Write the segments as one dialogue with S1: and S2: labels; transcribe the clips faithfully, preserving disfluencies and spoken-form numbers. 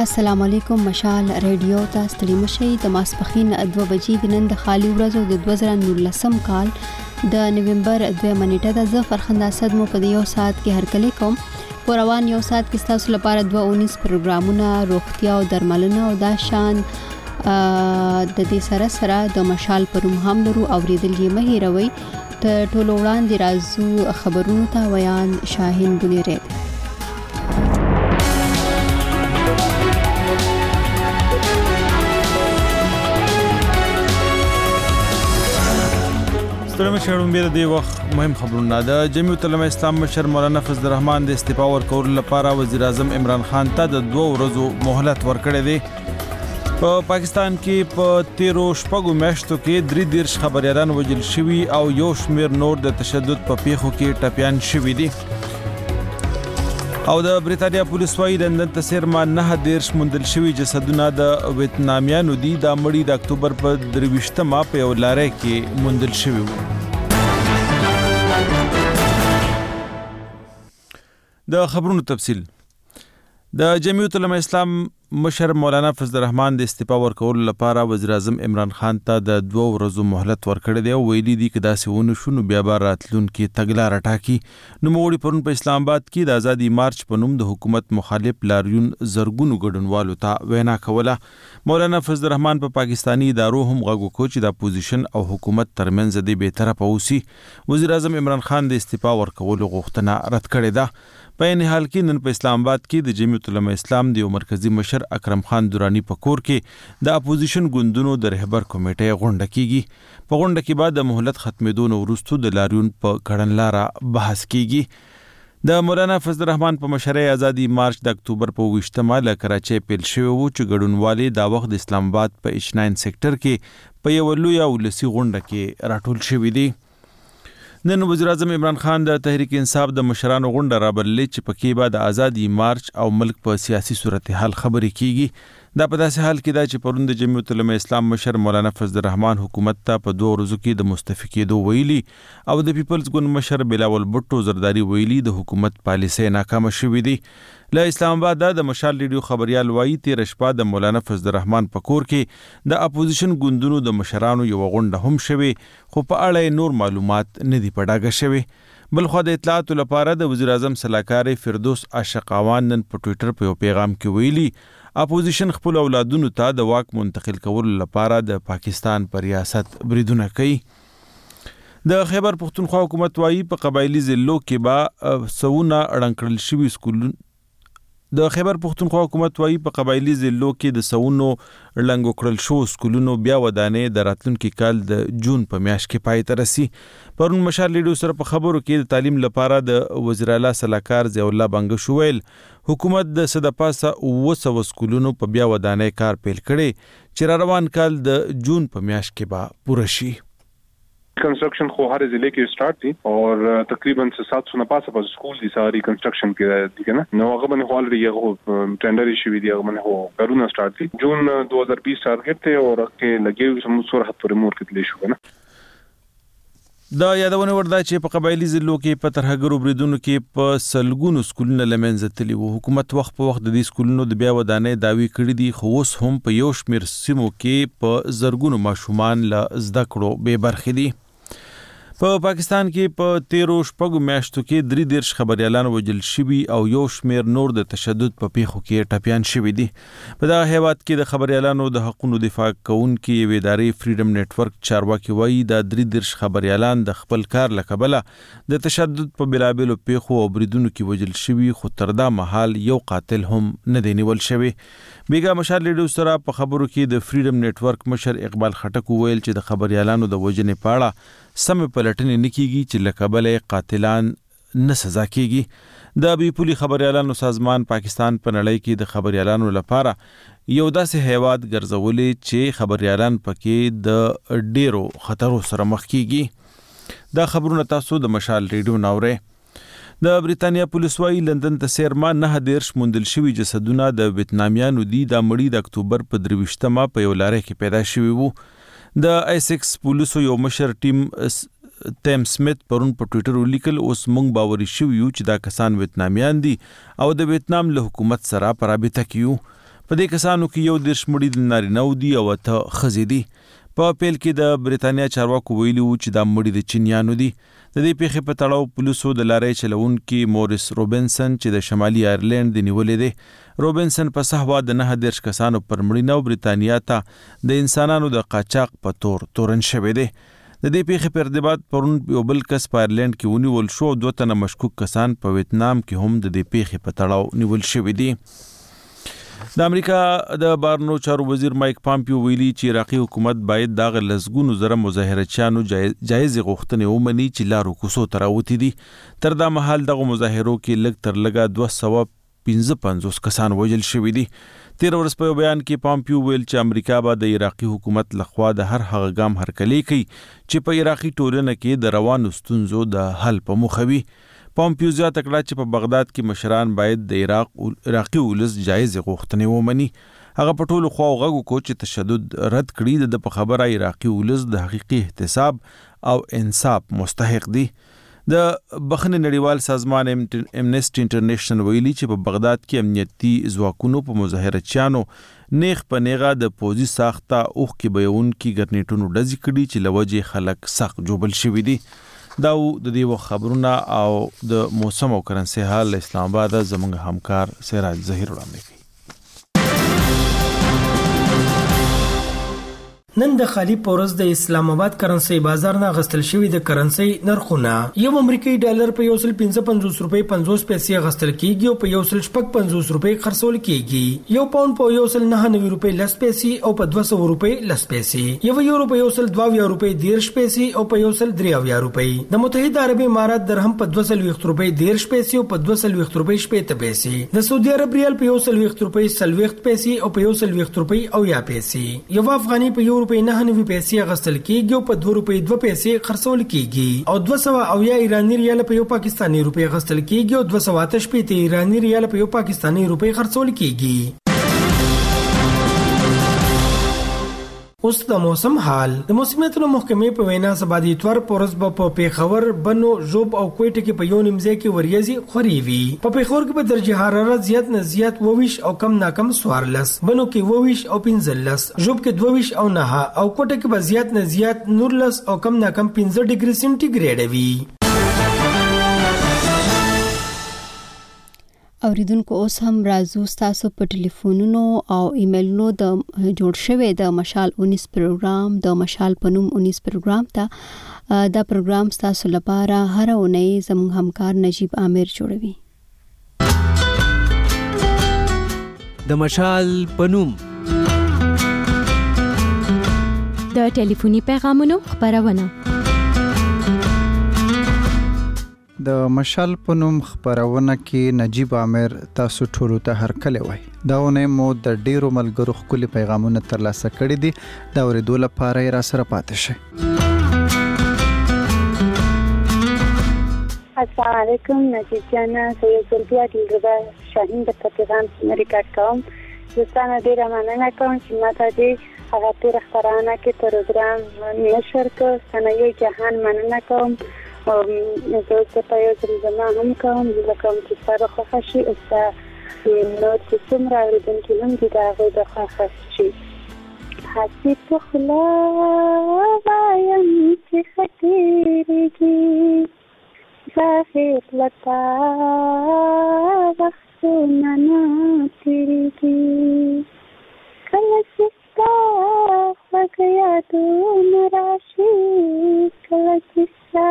S1: السلام علیکم. مشال ریډیو ته ستړي مشئ. د ماسپخین دوه بجې د نن د خالي ورځو د دوه زره نولسم کال د نومبر دویمه نیټه د زه فرخنده اسد مو په یو ساعت کې هرکلی کوم. په روان یو ساعت کې ستاسو لپاره دوه اونیس پروګرامونه، روغتیا او درملنه او دا شان د دې سره سره د مشال پروم هم لرو. اوریدل یې مه هیروئ. ته ټولو وړاندې راځو خبرونو ته. ویان شاهین بنیرید.
S2: ستړي مشرون بیر دی وخت مهم خبرونه. د جمعیت العلماء اسلام مشر مولانا فضل الرحمن د استعفا ورکولو لپاره وزیر اعظم عمران خان ته د دوه ورځو مهلت ورکړی دی. په پا پاکستان کې په تیرو شپږو میاشتو کې درې دیرش خبریالان وژل شوي او یو شمیر نور د تشدد په پیښو کې ټپیان شوي دي. او د بریتانیا پولیس وايي لندن ته څیرمه نه دیرش موندل شوي جسدونه د ویتنامیانو دي. دا مړي د اکتوبر په درویشتمه په یو لارۍ کې موندل شوي وو. د خبرونو تفصیل. د جمعیت العلماء اسلام مشر مولانا فضل الرحمن د استعفا ورکولو لپاره وزیر اعظم عمران خان ته د دوه ورځو مهلت ورکړی دی او ویلي دي که داسې ونه شو نو بیا به راتلونکي تګلاره ټاکي. نوموړي پرون په اسلام آباد کې د ازادي مارچ په نوم د حکومت مخالف لاریون زرګونو ګډونوالو ته وینا کوله. مولانا فضل الرحمن په پا پاکستاني ادارو هم غږ وکړ چې د اپوزیشن او حکومت ترمنځ د بې طرفه اوسي. وزیر اعظم عمران خان د استعفا ورکولو غوښتنه رد کړې ده. په عین حال کې نن په اسلام آباد کې د جمعیت العلماء اسلام د یو مرکزی مشر اکرم خان درانی په کور کې د اپوزیشن ګوندونو د رهبر کمیټې غونډه کیږي. په غونډه کې بعد د مهلت ختمېدو نه وروسته د لاریون په کړنلاره بحث کیږي. د مولانا فضل الرحمن په مشرۍ ازادي مارچ د اکتوبر په ویشتمه له کراچۍ پیل شوی و چې ګډونوالې دا وخت د اسلام آباد په ایچ ناین سیکټر کې په یو لویه ولسي غونډه کې راټول شوي دي. نن وزیر اعظم عمران خان د تحریک انصاف د مشرانو غونډه رابللې چې پکې به د ازادي مارچ او ملک په سیاسي صورتحال خبرې کیږي. دا په داسې حال کې دا چې پرون د جمعیت العلماء اسلام مشر مولانا فضل الرحمن حکومت ته په دوه ورځو کې د مستعفي کېدو ویلي او د پیپلز ګوند مشر بلاول بټو زرداری ویلي د حکومت پالیسۍ ناکامه شوې دي. له اسلام آباد د مشال ریډیو خبريال وایي تیر شپه د مولانا فضل الرحمن په کور کې د اپوزیشن ګوندونو د مشرانو یو غونډه هم شوه خو په اړه نور معلومات نه دی پډاګه شوی. بل خو د اطلاعاتو لپاره د وزیر اعظم سلاکار فردوس عاشقاوان نن په ټوئیټر په یو پیغام کې ویلي اپوزیشن خپل اولادونو ته د واک منتقل کولو لپاره د پاکستان پر ریاست بریدونه کوي. د خیبر پختونخوا حکومت وایي په قبایلی ضلعو کې به سونه اړنکړل شوي سکولونه د خیبر پختونخوا حکومت وایي په قبایلی ضلعو کې د سونو لنګو کړل شو سکولونو بیا ودانې د راتلونکي کال د جون په میاشت کې پای ته رسي. پرون مشال لیډو سره په خبرو کې د تعلیم لپاره د وزیر اعلی سلاکار ضیاء الله بنګش ویل حکومت د صد پاسه اوه سوه سکولونو په بیا ودانې کار پیل کړي چې را روان کال د جون په میاشت کې به پوره شي.
S3: कंस्ट्रक्शन खो हर जिले के स्टार्ट थी और तकरीबन से सात सौ नपास पर स्कूल दी सारी कंस्ट्रक्शन की दी है ना नवागा बने हॉल रही है वो टेंडर इशू भी दिया मैंने वो करूना स्टार्ट थी जून दो हज़ार बीस टारगेट थे और के लगे हुए समूसर हाथ पर मोर के इशू है ना.
S2: دا یادونه ورده چې په قبایلی ضلعو کې په ترهګرو بریدونو کې په سلګونو سکولونه لمنځه تللي وو. حکومت وخت په وخت د دې سکولونو د بیا ودانۍ دعوی کړي دي خو اوس هم په یو شمېر سیمو کې په زرګونو ماشومان له زده کړو بې برخې دي. په پا پاکستان کې په تیرو شپږو میاشتو کې درې دیرش خبریالان وژل شوي او یو شمیر نور د تشدد په پیښو کې ټپیان شوي دي. په دغه هیواد کې د خبریالانو د حقونو دفاع کوونکي یوې ادارې فریډم نیټورک چارواکي وایي دا درې دیرش خبریالان د خپل کار له کبله د تشدد په بېلابېلو پیښو او بریدونو کې وژل شوي خو تر دا مهال یو قاتل هم نه دی نیول شوی. بیګا مشال لیډو سره په خبرو کې د فریډم نیټورک مشر اقبال خټک ویل چې د خبریالانو د وژنې په اړه سم پلټنې نه کیږي چې له کبله قاتلان نه سزا کیږي. د بي پولي خبریالانو سازمان پاکستان په نړۍ کې د خبریالانو لپاره یو داسې هیواد ګرځولې چې خبریالان پکې د ډیرو خطرو سره مخ کیږي. دا خبرونه تاسو د مشال ریډیو ناورئ. د بریتانیا پولیس وايي لندن ته څیرمه نه دیرش موندل شوي جسدونه د ویتنامیانو دي. دا مړي د اکتوبر په درویشتمه په یو لارۍ کې پیدا شوي وو. د ایسکس پولیسو یو مشر ټیم تیم سمیت پرون په ټوئیټر ولیکل اوس موږ باوري شوي یو چې دا کسان ویتنامیان دي او د ویتنام له حکومت سره په رابطه کې یو. په دې کسانو کې یو دېرش مړي د نارینه‌و دي او اته ښځې دي. په پیل کې د بریتانیا چارواکو ویلي وو چې دا مړي د چینیانو دي. د دې پیښې په تړاو پولیسو د لارۍ چلوونکي مورس روبنسن چې د شمالي آیرلینډ د نیولې دی. روبنسن په سهوا د نهه دېرش کسانو پر مړینه او بریتانیا ته د انسانانو د قاچاق په تور تورن شوی دی. د دې پیښې په ارتباط پرون یو بل کس په آیرلینډ کې ونیول شو او دوه تنه مشکوک کسان په ویتنام کې هم د دې پیښې په تړاو نیول شوي دي. د امریکا د بهرنیو چارو وزیر مایک پامپیو ویلي چې عراقي حکومت باید دغه لسګونو زره مظاهرچیانو جایزې غوښتنې ومني چې لارو کوڅو ته راوتي دي. تر دا مهال دغه مظاهرو کې لږ تر لږه دوه سوه پنځه پنځوس کسان وژل شوي دي. تیر ورځ په یو بیان کې پامپیو ویل چې امریکا به د عراقي حکومت لخوا د هر هغه ګام هرکلی کوي چې په عراقي ټولنه کې د روانو ستونزو د حل په موخه وي. پامپیو زیاته کړه چې په بغداد کې مشران باید د عراق عراقي ولس جایزې غوښتنې ومني. هغه په ټولو خواو غږ وکړ چې تشدد رد کړي. د په خبره عراقي ولس د حقیقي احتساب او انصاف مستحق دي. د بخښنې نړیوال سازمان امنیسټي انټرنیشنل ویلي چې په بغداد کې امنیتي ځواکونو په مظاهرچیانو نیغ په نیغه د پوځي ساخته اوښکې بهیونکي ګرنیټونو ډزې کړي چې له وجې خلک سخت ژوبل شوي دي. دا د دې وخت خبرونه او د موسم او کرنسي حال اسلام آباد زموږ همکار سراج ظهیر وړاندې کوي.
S4: نن د خالی پورز د اسلام آباد کرنسي بازار نه غستل شوی د کرنسي نرخونه یو امریکایي ډالر په یو سل پنځه پنځوس روپۍ پنځوس پیسې غستل کیږي او په یو سل شپږ پنځوس روپۍ خرڅول کیږي. یو پاوند په یو سل نهه نوي روپۍ لس پیسې او په دوه سوه روپۍ لس پیسې. یو یورو په یو سل دوه اویا روپۍ دیرش پیسې او په یو سل درې اویا روپۍ. د متحده عرب امارات درهم په دوه سل ویشت روپۍ دیرش پیسې او په دوه سل ویشت روپۍ شپېته پیسې. د سعودي عرب ریال په یو سل ویشت روپۍ څلوېښت پیسې او په یو سل ویشت روپۍ اویا پیسې. یو افغاني په یو روپۍ نه نوي پیسې غستل کیږي او په دوه روپۍ دوه پیسې خرڅول کیږي او دوه سوه اویا ایرانی ریال په یو پاکستانی روپۍ غستل کیږي او دوه سوه اته شپېته ایرانی ریال په یو پاکستانی روپۍ خرڅول کیږي. اوس د موسم حال. د موسمیاتو محکمې په وینا سبا د اتوار پورز په پیښور، بنو، ژوب او کوټه کې په یو نیمځای کې وریځي خوري وي. په پیښور کې په درجه حرارت زیات نه زیات وویش او کم نه کم څوارلس، بنو کې وویش او پنځلس، ژوب کې دوویش او نه او کوټه کې به زیات نه زیات نورلس او کم نه کم پنځه ډیګري سنټیګریډ وي.
S1: اوریدونکو اوس هم راځو ستاسو په ټلیفونونو او ایمیلونو د جوړ شوی د مشال اونیس پروګرام د مشال پنوم اونیس پروګرام ته. دا پروګرام ستاسو لپاره هر اونۍ زموږ همکار نجیب عامر جوړوي.
S5: د مشال پنوم
S6: د ټلیفوني پیغامونو خبرونه
S7: د مشال پنوم خبرونه کې نجیب عامر تاسو ټولو ته هرکلی وای. دا ونه مو د ډیرو ملګرو خپل پیغامونه ترلاسه کړي دي. دا ورېدو لپاره را سره پاتې شئ.
S8: السلام علیکم نجیب جانا، زه یو ځل بیا دلربا شاهین د پیغام ریکارډ کوم. زه ستانه ډیره مننه کوم چې ماته دې هغه تېره خپرونه کې پروګرام نشر کړ. ستانه یو جهان مننه کوم. زه ورته په یو زمزمه هم کوم، زه کوم چې ستا به خوښه شي او ستا نور چې څومره اورېدونکي هم دي د هغوی به خوښه شي. هسې په خوله وایم چې ښه تېرېږي، ظاهر له تا وختونه نه تېرېږي. کله چې ستا خوږه یادونه راشي، کله چې ستا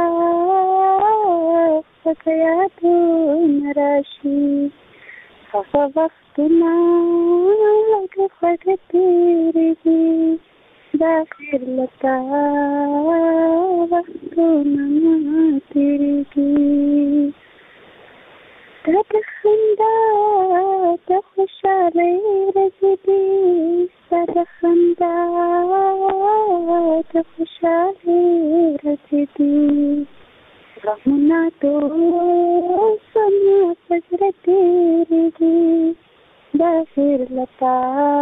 S8: خوږه یادونه راشي، هغه وختونه لږ خوږه تېرېږي، ظاهر له تا وختونه نه تېرېږي. دا د خندا د خوشحالۍ ورځې دي، ستا د خندا د خوشحالۍ ورځې دي. غمونه ټول زما په زړه تېرېږي، ظاهر له تا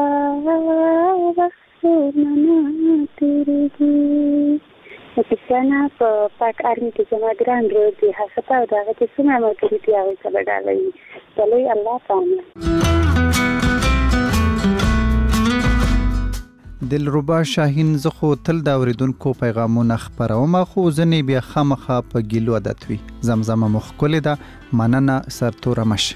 S8: وختونه نه تېرېږي. پښتانه په پاک آرمي کې زما ګران ورور دی، هغه ته او د هغه چې څومره ملګري دي هغوی ته به ډالۍ ډالۍ الله تعالی.
S7: دلربا شاهین زه خو تل د اوریدونکو پیغامونه خپروم خو ځنې بیا خامخا په ګیلو عادت وي. زمزمه مو ښکلې ده، مننه سرتوره مشه.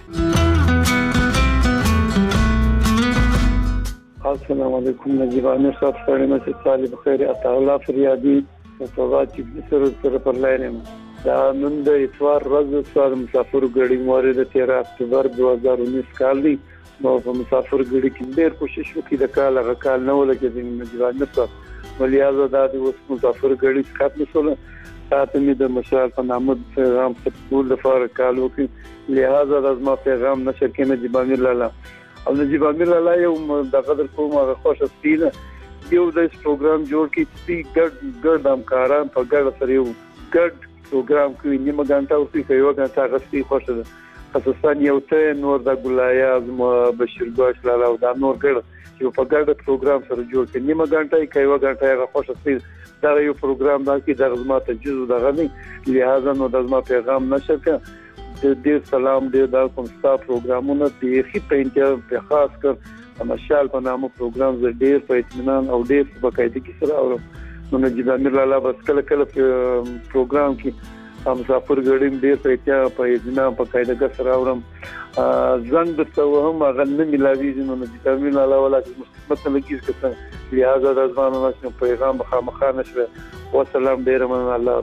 S9: السلام علیکم نجیب امیر صاحب، ستړي مشه صالح بخیر عطا الله فریادي صفات چې سره سره پر لاینم. دا نن د اتوار ورځ د مسافر ګړي مورید تیرہ اکتوبر دو هزار انیس کال دی. نو په مسافر ګړي کې ډېر کوشش وکړي د کال هغه کال نه ولګي د نجیب امیر صاحب ولیازه د اوس مسافر ګړي ښکته مسوله ساته می د مشال په نامه پیغام په ټول لپاره کال وکړي. لہذا د ما پیغام نشر کې نجیب امیر لاله او نجیب امیر لاله یو د قدر کوم هغه خوشا سپینه یو د پروګرام جوړ کړي چې ګډ ګډ همکاران په ګډ سره یو ګډ پروګرام کوي. نیمه غنټه او څه یو غنټه غستی خوشا ده خصوصا یو ته نور د ګلای اعظم بشیر ګوش لاله او د نور ګډ یو په ګډ پروګرام سره جوړ کړي. نیمه غنټه کې یو غنټه هغه خوشا سپین دا یو پروګرام دا کې د غزمات جزو دغه نه. لہذا نو د غزما پیغام نشر کړه د دې سلام دې دا کوم ستا پروګرامونه دې خې په انتها په خاص کر مشال په نامه پروګرام ز ډېر په اطمینان او ډېر په باقاعدګي سره اورم. نو نجیب امیر لاله بس کله کله پروګرام کې مسافر ګړي ډېر په انتها په اطمینان په قاعده سره اورم. ځان د توهم غن نه ملاوي نو نجیب امیر لاله ولا مثلا کیږي چې لہذا د ځوانانو نشو پیغام مخامخ نشوه. والسلام ډېر من الله.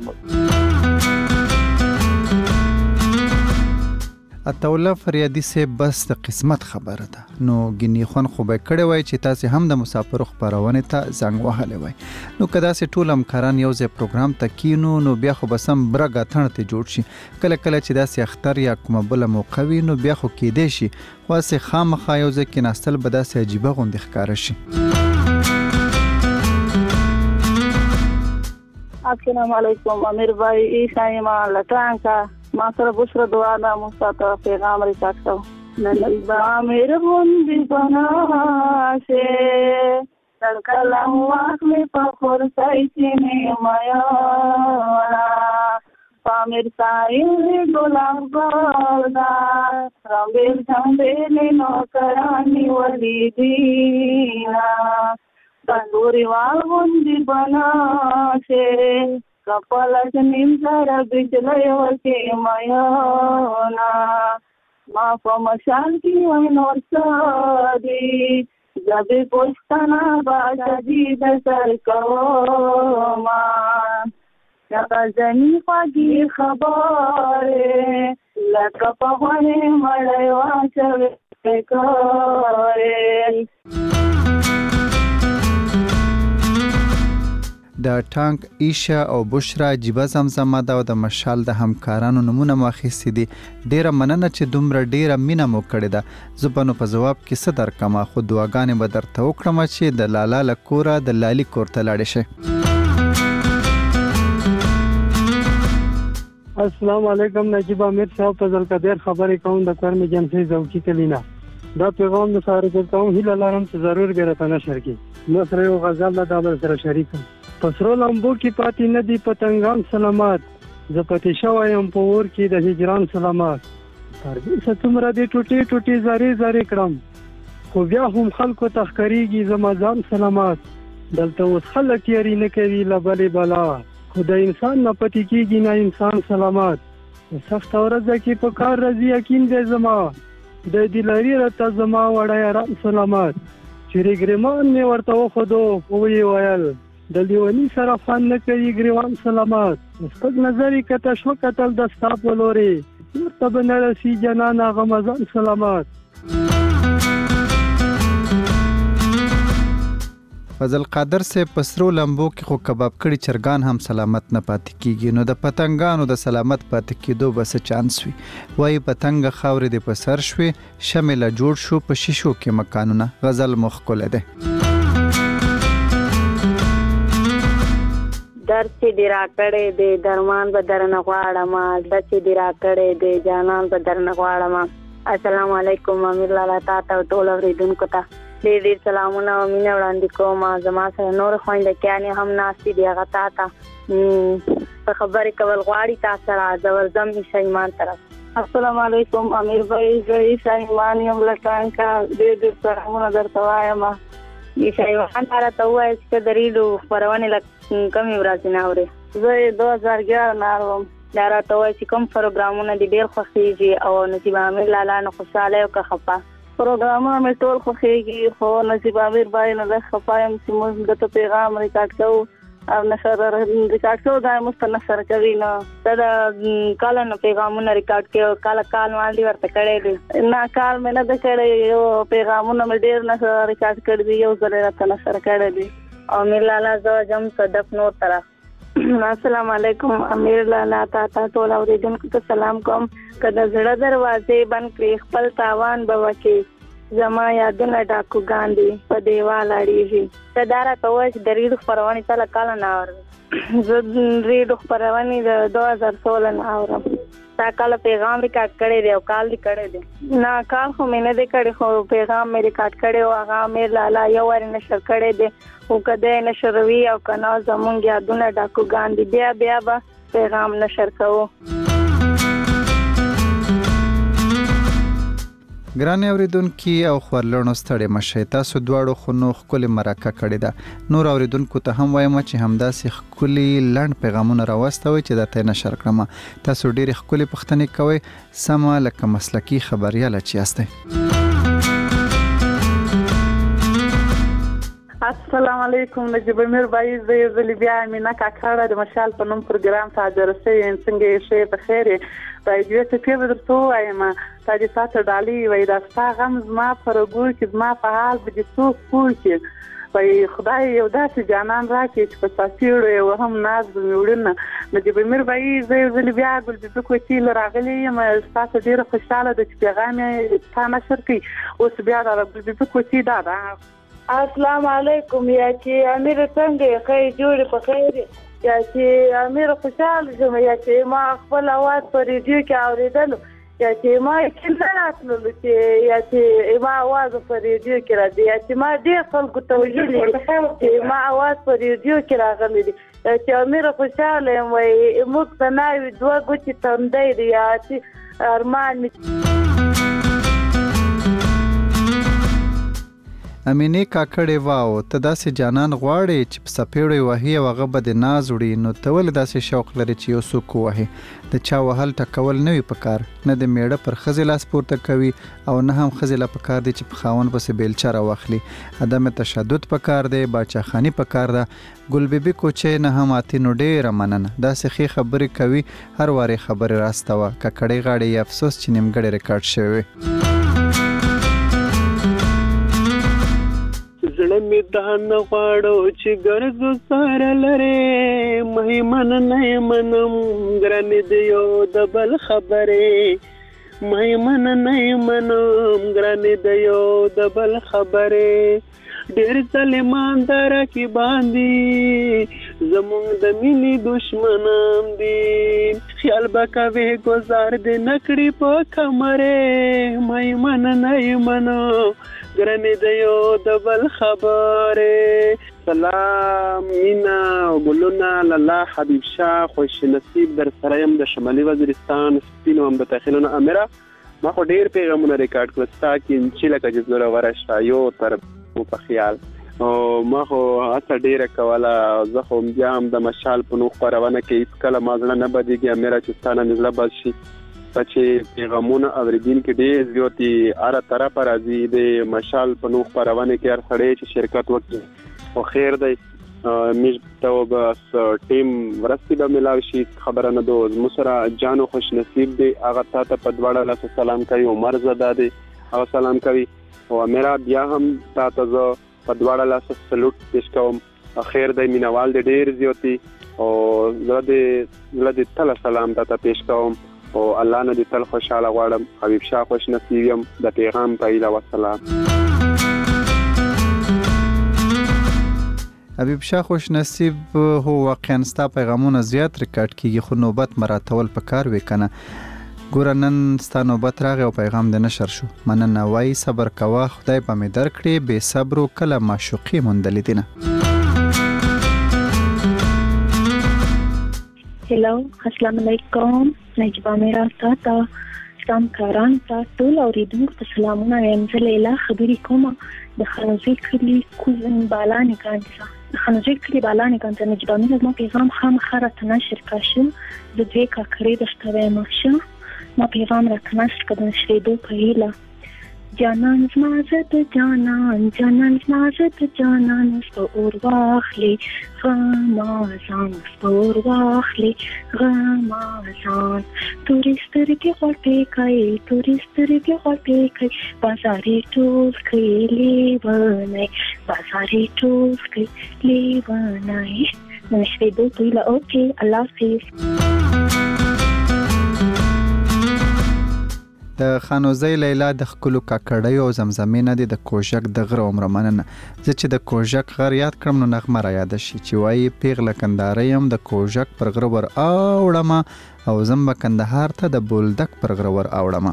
S7: عطاالله فریادي سے بس د قسمت خبره ده. نو ګنی خون خو به کړي وای چې تاسو هم د مسافر خبرونه ته زنګ وهلې وای. نو کدا سه ټول همکاران یو ځای پروګرام تکینو نو بیا خو بسم برګه ثنه ته جوړ شي. کله کله چې داسې اختر یا کوم بل موقوي نو بیا خو کې دی شي واسه خامخا یو ځای کې نستل به داسې عجیبه غوند ښکار شي.
S10: السلام علیکم امیر بھائی ایشایما لټانکا ما سره بشرا دعا دا مستاته پیغام ریکارډ کړو. نن با امیر باندې بناشه تلکلا واخ می په خورسای چې می مایا پامیر سایل ګلاب ګلدا رامبل څنګه نو کرانی ولې دینا تندوري واغوندي بناشه کپالا جنیم سره بجلی ورکی مایانا ما په مشال کی وای نور سادی جبی پوستانا باجا جی بسر کوما لکه زنی خواگی خباره لکه پهوانه مړی واچوی کاره.
S7: د ټانک ایشا او بشرا جیبه زمزمه دا د مشال د همکارانو نمونه ماخیستې دي. ډیره مننه چې دومره ډیره مینه مو کړې ده. زبانو په جواب کې څه درکما خو دعاګانې به درته وکړم چې د لالا له کوره د لالي کور ته لاړې شي.
S11: السلام علیکم نجیب امیر صاحب، فضل قدیر خبرې کوم د کور می جمشید زوکی کلینا. دا پیغام د ساره کوم هیله لرم چې ضرور ګرته نشر کی. نو سره یو غزل د دابل سره شریک پسرو لمبو کې پاتې ندی پتنګان سلامات ز پاتې شوایم په ور کې د هجران سلامات تر دې ستمره دې ټوټي ټوټي زاري زاري کړم خو بیا هم خلکو تخکریږي زمازان سلامات دلته اوس خلک یاري نه کوي لبلې بلا خدای انسان نه پاتې کیږي نه انسان سلامات سخت ورځ کې په کار راځي یقین دې زما د دې لري راته زما وړای را سلامات چې ګریمان مې ورته وخدو وی ویل د لیونی سره فن نه کوي ګریوان سلامات سپک نظری کته شو کتل د ستا په لوري ورته بنرسي جنان غمزان سلامات.
S7: فضل قادر سے پسرو لمبو کې خو کباب کړي چرګان هم سلامت نه پاتې کیږي نو د پتنګانو د سلامت پاتې کېدو بس چانس وي. وای پتنګ خاورې د پسر شوي شمل جوړ شو په شیشو کې مکانونه. غزل مخکله ده.
S10: در چې دی را کړې دی درمان به درنه غواړم د چې دی را کړې دی جانان به درنه غواړم. السلام علیکم امیر لالا تا ته ټول اوریدونکو ته ډېر ډېر سلامونه او مینه وړاندې کوم. زما سره نور خویندکیانې هم ناستې دي هغه تا ته په خبرې کول غواړي تا سره زه ورځم عیسی ایمان طرف. السلام علیکم امیر بھائی، زه عیسی ایمان یم لټانکا ډېر ډېر سلامونه درته وایم. یې شایوان راته ووایي چې د ریډیو خپرونې له کومې ورځې نه اورې. زه دو هزار ګیارہ نه اورم. دا راته وایي چې کوم پروګرامونه دې ډېر خوښېږي او نجیب امیر لالا نه خوشحاله یو که خفه؟ پروګرامونه مې ټول خوښېږي خو نجیب امیر بای نه لږ خفه یم چې موږ دته پیغام ریکارډ کوو او نشر ریکارډ کوو دا موږ ته نشر کوي نو دا د کله نه پیغامونه ریکارډ کوي کله کال مالي ورته کړی دی نه کال مې نه ده کړی یو پیغامونه مې ډېر نشر ریکارډ کړي دي یو ځل یې راته نشر کړی دی. او امیر لالا زه جم صدف نور طرف. السلام علیکم امیر لالا تا تا ټول اوریدونکو ته سلام کوم. که د زړه دروازې بند کړې خپل تاوان به وکړي زما یادونه ډاکوګان دي په دیوال اړېږي. ته دا راته ووایه چې د ریډیو خپرونې تا له کله نه اورم؟ زه ریډیو خپرونې د دو هزار سوله نه اورم. تا کله پیغام ریکارډ کړی دی او کال دې کړی دی؟ نه کال خو مې نه دی کړی خو پیغام مې ریکارډ کړی او هغه امیر لالا یو وارې نشر کړی دی خو که دی نشروي او که نه زمونږ یادونه ډاکوګان دي بیا بیا به پیغام نشر کوو.
S7: ګران اوریدونکو او خورلڼو ستړي مشئ تاسو دواړو خو نو ښکلې مرکه کړې ده. نور اوریدونکو ته هم وایم چې همداسې ښکلي لنډ پیغامونه راواستوئ چې درته نشر کړم. تاسو ډېرې ښکلې پوښتنې کوئ سمه لکه مسلکي خبریاله چې یاستئ.
S12: السلام علیکم نجیب امیر بای زه یو ځل بیا مینا کاکړه د مشال په نوم پروګرام ته حاضر شوم. څنګه یې ښه په خیر یې بای دوی ته په درته وایم تا دې ساته ډالۍ وای دا ستا غم زما پر ګور کې زما په حال به دې څوک پوه کې وای خدای یو داسې جانان راکړي چې په ساتیړو یو هم ناز به مې وړنه. نجیب امیر بای زه یو ځل بیا ګلبیبي کوټي له راغلی یم ستاسو ډېره خوشحاله ده چې پیغام یې تا نشر کړي. اوس بیا د ګلبیبي کوټي دا ده.
S13: السلام علیکم. یا چې امیر څنګه خیر جوړ په خیر یا چې امیر خوشاله شوم یا چې ما خپل आवाज په ریډیو کې اوریدل یا چې ما کله راتلل چې یا چې ما आवाज په ریډیو کې راځي یا چې ما ډېر خلکو ته ویلي چې ما आवाज په ریډیو کې راغلی دی چې امیر خوشاله یم وای موږ ته ناوي دوه ګوتې تندی دی یا چې ارمان
S7: امینه کاکړې واو ته داسې جانان غواړي چې په سپېړې وهي او هغه به د ناز وړي نو ته ولې داسې شوق لري چې یو څوک ووهي؟ د چا وهل ټکول نه وي پکار نه د میړه پر ښځې لاس پورته کوي او نه هم ښځې له پکار دی چې په خاوند پسې بیلچه راواخلي. عدم تشدد پکار دی باچاخاني پکار ده. ګلبیبي کوچۍ نه هم آتې نو ډېره مننه داسې ښې خبرې کوي هر وارې خبرې راستوه. ککړې غاړې یې افسوس چې نیمګړې ریکارډ شوی وي.
S14: زړه می دهن غواړو چې ګرځو سره لري مهمن نه منم ګرانې د یو د بل خبرې مهمن نه منم ګرانې د یو د بل خبرې ډېر ظالمان در کې باندې زمونږ د مینې دشمنان دي خیال به کوي گزار دې نکړي په کمرې مهمن نه منم ګرانې د یو د بل خبرې. سلام مینا ګلونه لالا حبیب شاه خوش نصیب در سره یم د شمالي وزیرستان سپینو هم د تخیلونه امیره ما خو ډېر پیغامونه ریکارډ کړل ستا کې چې لکه چې زوره ورشته یو طرف په خیال او ما خو هڅه ډېره کوله زه خو بیا هم د مشال په نوم خپرونه کې هېڅکله ما زړه نه بدېږي امیره چې ستا نه مې زړه بد شي چې پیغامونه اوریدونکي ډېر زیاتې هره طرفه راځي د مشال په نوم خپرونه کې هر سړی چې شرکت وکړي خو خیر دی موږ ته بس ټیم ورستې به ملاو شي خبره نه ده زموږ سره جانو خوش نصیب دی هغه تا ته په دواړه لاسه سلام کوي عمر زده دی هغه سلام کوي او امیره بیا هم تا ته زه په دواړه لاسه سلوټ پیش کوم. خیر دی مینوال دی ډېر زیاتې او زه د زړه د تله سلام تا ته پیش کوم او الله نه دې تل خوشاله غواړم. حبیب شاه خوش نصیب یم د پیغام پایله وسلام.
S7: حبیب شاه خوش نصیب هو واقعا ستا پیغامونه زیات ریکارډ کیږي خو نوبت مراتول پکار وی کنه ګوره نن ستا نوبت راغی او پیغام دې نشر شو مننه وای صبر کوه خدای به مې درکړي بې صبر کله معشوقي موندلې دینه.
S15: هلو السلام علیکم نجیب امیر تاتا اسلام کاران ته ټول اوریدونکو ته سلامونه وایم. زه لیلا خبرې کوم د خانوزي کلی کوزن بالانی کاندسا د خانوزي کلی بالانی کاندسا نجیب امیر ما پیغام خامخا راته نشر کړه. زه دوی کاکړې درته وایم ښه ما پیغام راته نشر کړه د نشرېدو په هیله. جانان زما زه د جانان جانان زما زه د جانان سپه اور واخلي غمازان سپه اور واخلي غمازان تورې سترګې غوټې کوي تورې سترګې غوټې کوي بازارې ټول کوي لیونی بازارې ټول کوي لیونی. د نشرېدو په هیله. اوکې الله حافظ.
S7: د خانوزۍ لیلا د خپلو کاکړیو او زمزمې نه دی د کوژک د غره عمر مننه. زه چې د کوژک غر یاد کړم نو نغمه را یاد شي چې وایي پیغله کندهاری یم د کوژک پر غره ور اوړم او زم به کندهار ته د بولدک پر غره ور اوړم.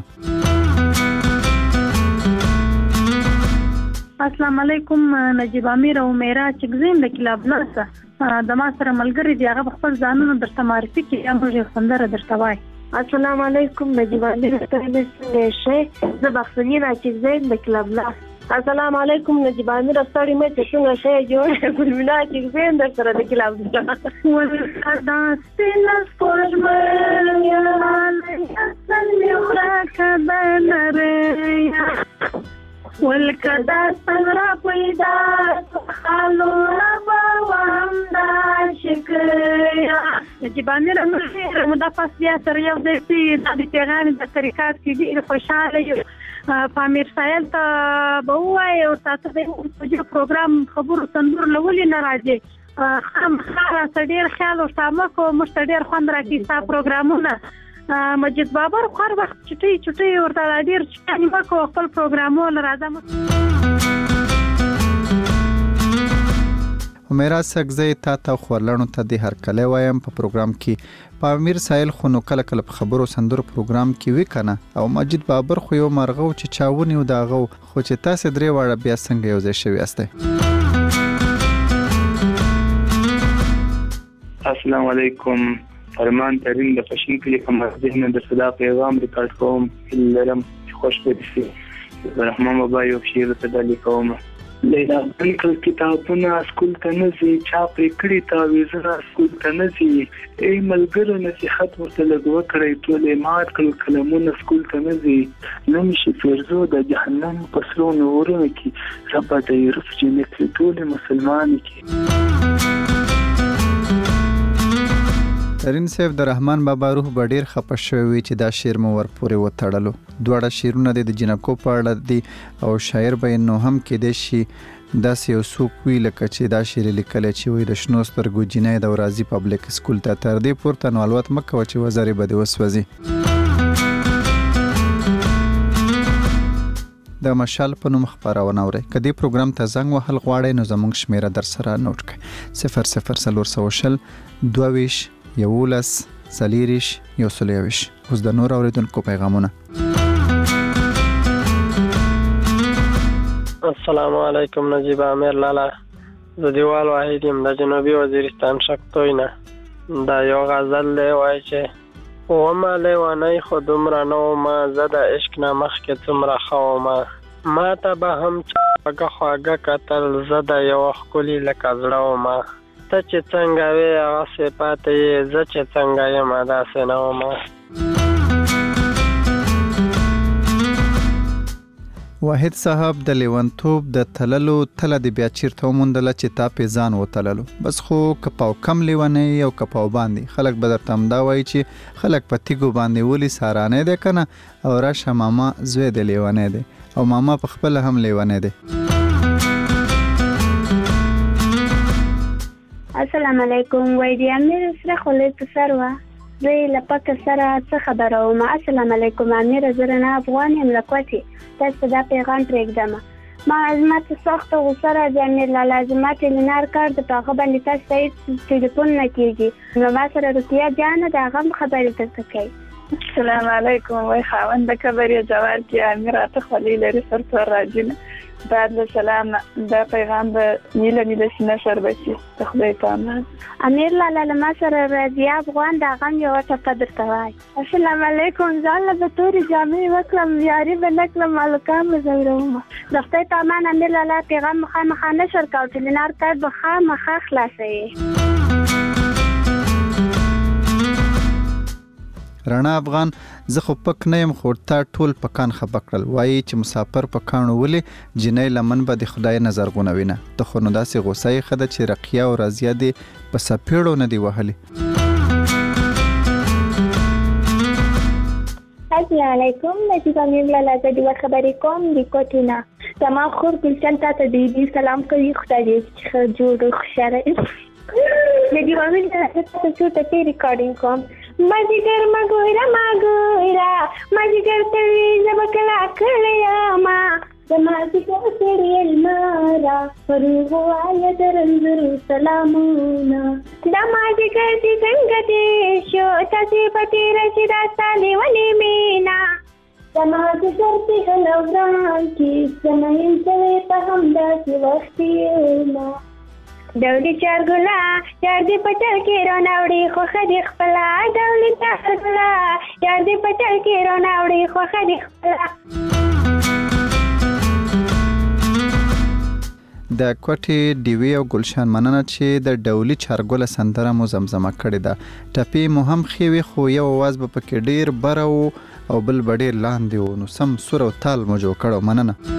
S16: السلام علیکم نجیب امیر او میرا چګزین د کلاب ناسه د ما سره ملګری دی هغه خپل ځانونه درته معرفي کړي یا موږ سندره درته وایي.
S17: السلام علیکم نجیب امیر ستړی مې شئ زه بخښنې راچګزین د کلاب ناس. السلام علیکم نجیب امیر ستړی مې چې څنګه شئ جوړ ګلمینا چګزین در سره د کلاب ناس.
S16: ولکدا سپینه سپوږمۍ یا سن مې ورکه د نرۍ ولکدا څنګه پیدا خالو ربا وهمدا شکریا. نجیب امیر موږ مو د پاس بیا سره یو ځای چې د پیغام د طریقات کې ډېر خوشاله یو پامیر سایل ته به ووایي او تاسو د پروګرام خبرو تندور له ولې نه راځي خامخا راته ډېر خیال ورته مه کوو موږ ته ډېر خوند راکوي ستا پروګرامونه. مجید بابر خو هر وخت چټۍ چټۍ ورته ډېر چټۍ مه کوو خپل پروګرامونه راځه.
S7: میرا سګزۍ تا ته خورلڼو ته د هرکلی وایم په پروګرام کې په امیر سایل خو نو کله کله په خبرو سندرو پروګرام کې وی کنه او مجید بابر خو یو مرغه چې چاونی و داغه خو چې تاسو درې واړه بیا څنګه یو ځای شوي یاستئ.
S18: السلام علیکم فرمان ترین د پښین کلی کوم ذهن د صدا پیغام ریکارډ کوم لرم خوش پېښې رحمان بابا یو شعر ته لیکوم. لیلا انکل کتابونه سکول ته نه ځي چا پرې کړي تعویضونه سکول ته نه ځي ای ملګرو نصیحت ورته لږ وکړئ ټولې مات کړل قلمونه سکول ته نه ځي نه مې شي فرزو د جهنم په سرو نورونو کې ربه د یورپ جنت کړي ټولې مسلمانې کې.
S7: ترین صاحب د رحمان بابا روح به ډیر خپه شوی وي چې دا شعر مو ورپورې وتړلو. دواړه شعرونه د جنکو په اړه دي او شاعر به نو هم کېدای شي داسې یو څوک وي لکه چې دا شعر لیکلی چې وایي د شنو سترګو جینۍ د ورازي پبلک سکول ته تر دې پورته نو الوت مه کوه چې وزرې به دې وسوځي. د مشال په نوم خپرونه اورئ. که دې پروګرام ته زنګ وهل غواړئ نو زموږ شمیره در سره نوټ کړئ صفر صفر څلور سوه شل دوه ویشت یولس څلېرویشت یو سل یوویشت. اوس د نور اورېدونکو پیغامونه.
S19: السلام علیکم نجیب امیر لالا زه دیوال واحد یم د جنوبي وزیرستان شکتوی نه. دا یو غزل دی وایي چې ومه لیونی خو دومره نه ومه زه د عشق نه مخکې څومره ښه ومه ما ته به هم خواږه خواږه کتل زه د یوه ښکلي لکه زړه ومه ته چې څنګه وې هغسې پاتې یې زه چې څنګه یم داسې نه ومه.
S7: واحد صاحب د لیونتوب د تللو تله د بیا چیرته وموندله چې تا پې ځان وتللو بس خو که پاو کم لیونی او که پاو باندې خلک به درته همدا وایي چې خلک په تیږو باندې ولي سارانی دی که نه او راشه ماما زوی دی لیونی دی او ماما په خپله هم لیونی دی.
S8: السلام علیکم وایي امیر سره خولې په سر وه زه یې له پکه سره څه خبره ومه. السلام علیکم امیر زه رڼا افغان یم له کوټې تاسو دا پیغام پرېږدم ما زما ته سخته غوسه راځي امیر لالا زما ټیلینار کار د په هغه باندې تاسو ته هېڅ ټلیفون نه کېږي نو ما سره روقیه جانه د هغه هم خبرې درته کوي.
S12: السلام علیکم وایي خاوند د کبر یې جوار کې امیر راته خولې لري سر تور راځي نه بعد سلام دا پیغام به نیله نیله نشر بشي خدای پامان.
S20: امیر لاله لما سره راځي افغان دا غم یو ټپه درته وای. السلام علیکم ځاله به تورې جامې وکړم یاري به نه کړم مالکان به ځوروم. د خدای پامان امیر لاله پیغام مخامخا نشر کوو ټلینار کارت به خامخا خلاصوي.
S7: رانا افغان زه خو پک نه یم خو تا ټول پکان خپه کړل وایي چې مسافر پکانو ولې جنۍ لمن به د خدای نظر غونوینه ته خو نو داسې غوسه یې ښه ده چې رقیه او رضیه دې په څپېړو نه دي وهلې.
S20: السلام علیکم نجیب امیر لاله زه د خبرې کوم د کوټې نه زما خور ګلشن تا ته د سلام کوي خدای دې ښه جوړ خوشحاله نجیب امیر لاله تاسو ته ته ریکارډینګ کوم. ماجګر مګورا مګورا ماجګر تلوي زبکلا کړیا ما زماجګر سریل مارا پرو آیا درنزر سلامونا دا ماجګر دي څنګه دي شو تاسو پټی راشي راستانه ونی مینا زماجګر دي هلوران کی زماین څه په هم داسې وختي ما دولي چارګلا یار دې پټل کې روناوړي خو خدي خپلا دولي چارګلا یار دې پټل کې روناوړي خو خدي خپلا.
S7: د کوټې ډیوی او گلشان مننه چې د ډولي چارګله سندره مو زمزمه کړې ده ټپې مو هم خېوي خو یو आवाज به پکې ډیر بره او بل بډیر لاندې و نو سم سور او تال مو جوړ کړو مننه.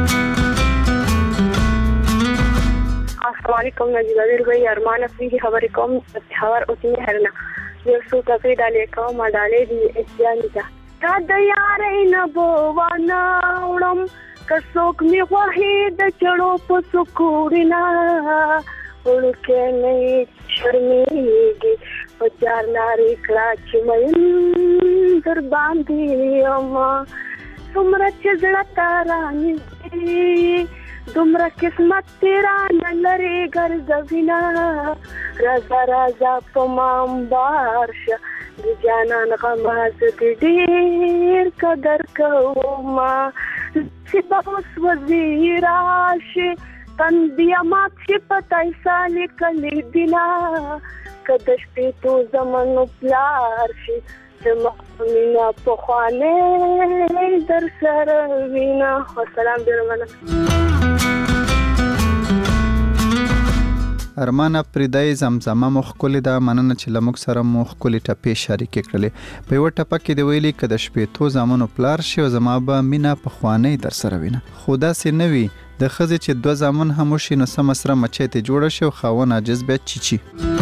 S10: السلام علیکم نجیب امیر بھائی ارمان افریدی خبرې کوم خبر اوسې هرنا یو څو تفریح ډالې کوم ډالې دی اسیانی تا تا د یارې نه بووانا وړم کڅوک می وحید چړو په سکورینا ورکه نه شرمېږي په چار لارې کړه چې مې در باندې اما څومره چې زړه تارانې دومره قسمت تیرا نلری ګرځوینا رازا رازا پمام بارشه د جانان غماز دې ډیر قدر کوما چې بوس وزیراشه تن بیا ما چې پتاي سالي کلی دینا کدش په تو زمانو پلار شي زموږ په خوانه در سره وینا والسلام درمنه.
S7: ارمان افریدی زمزمه مو ښکلې ده مننه چې له موږ سره مو ښکلې ټپې شریکې کړلې په یوه ټپه کې د ویلي که د شپېتو زامنو پلار شي او زما به مینه پخوانۍ در سره وینه خو داسې نه وي د ښځې چې دوه زامن هم وشي نو سمه سره مچۍ ترې جوړه شي او خاوند عاجز بیا چیچي.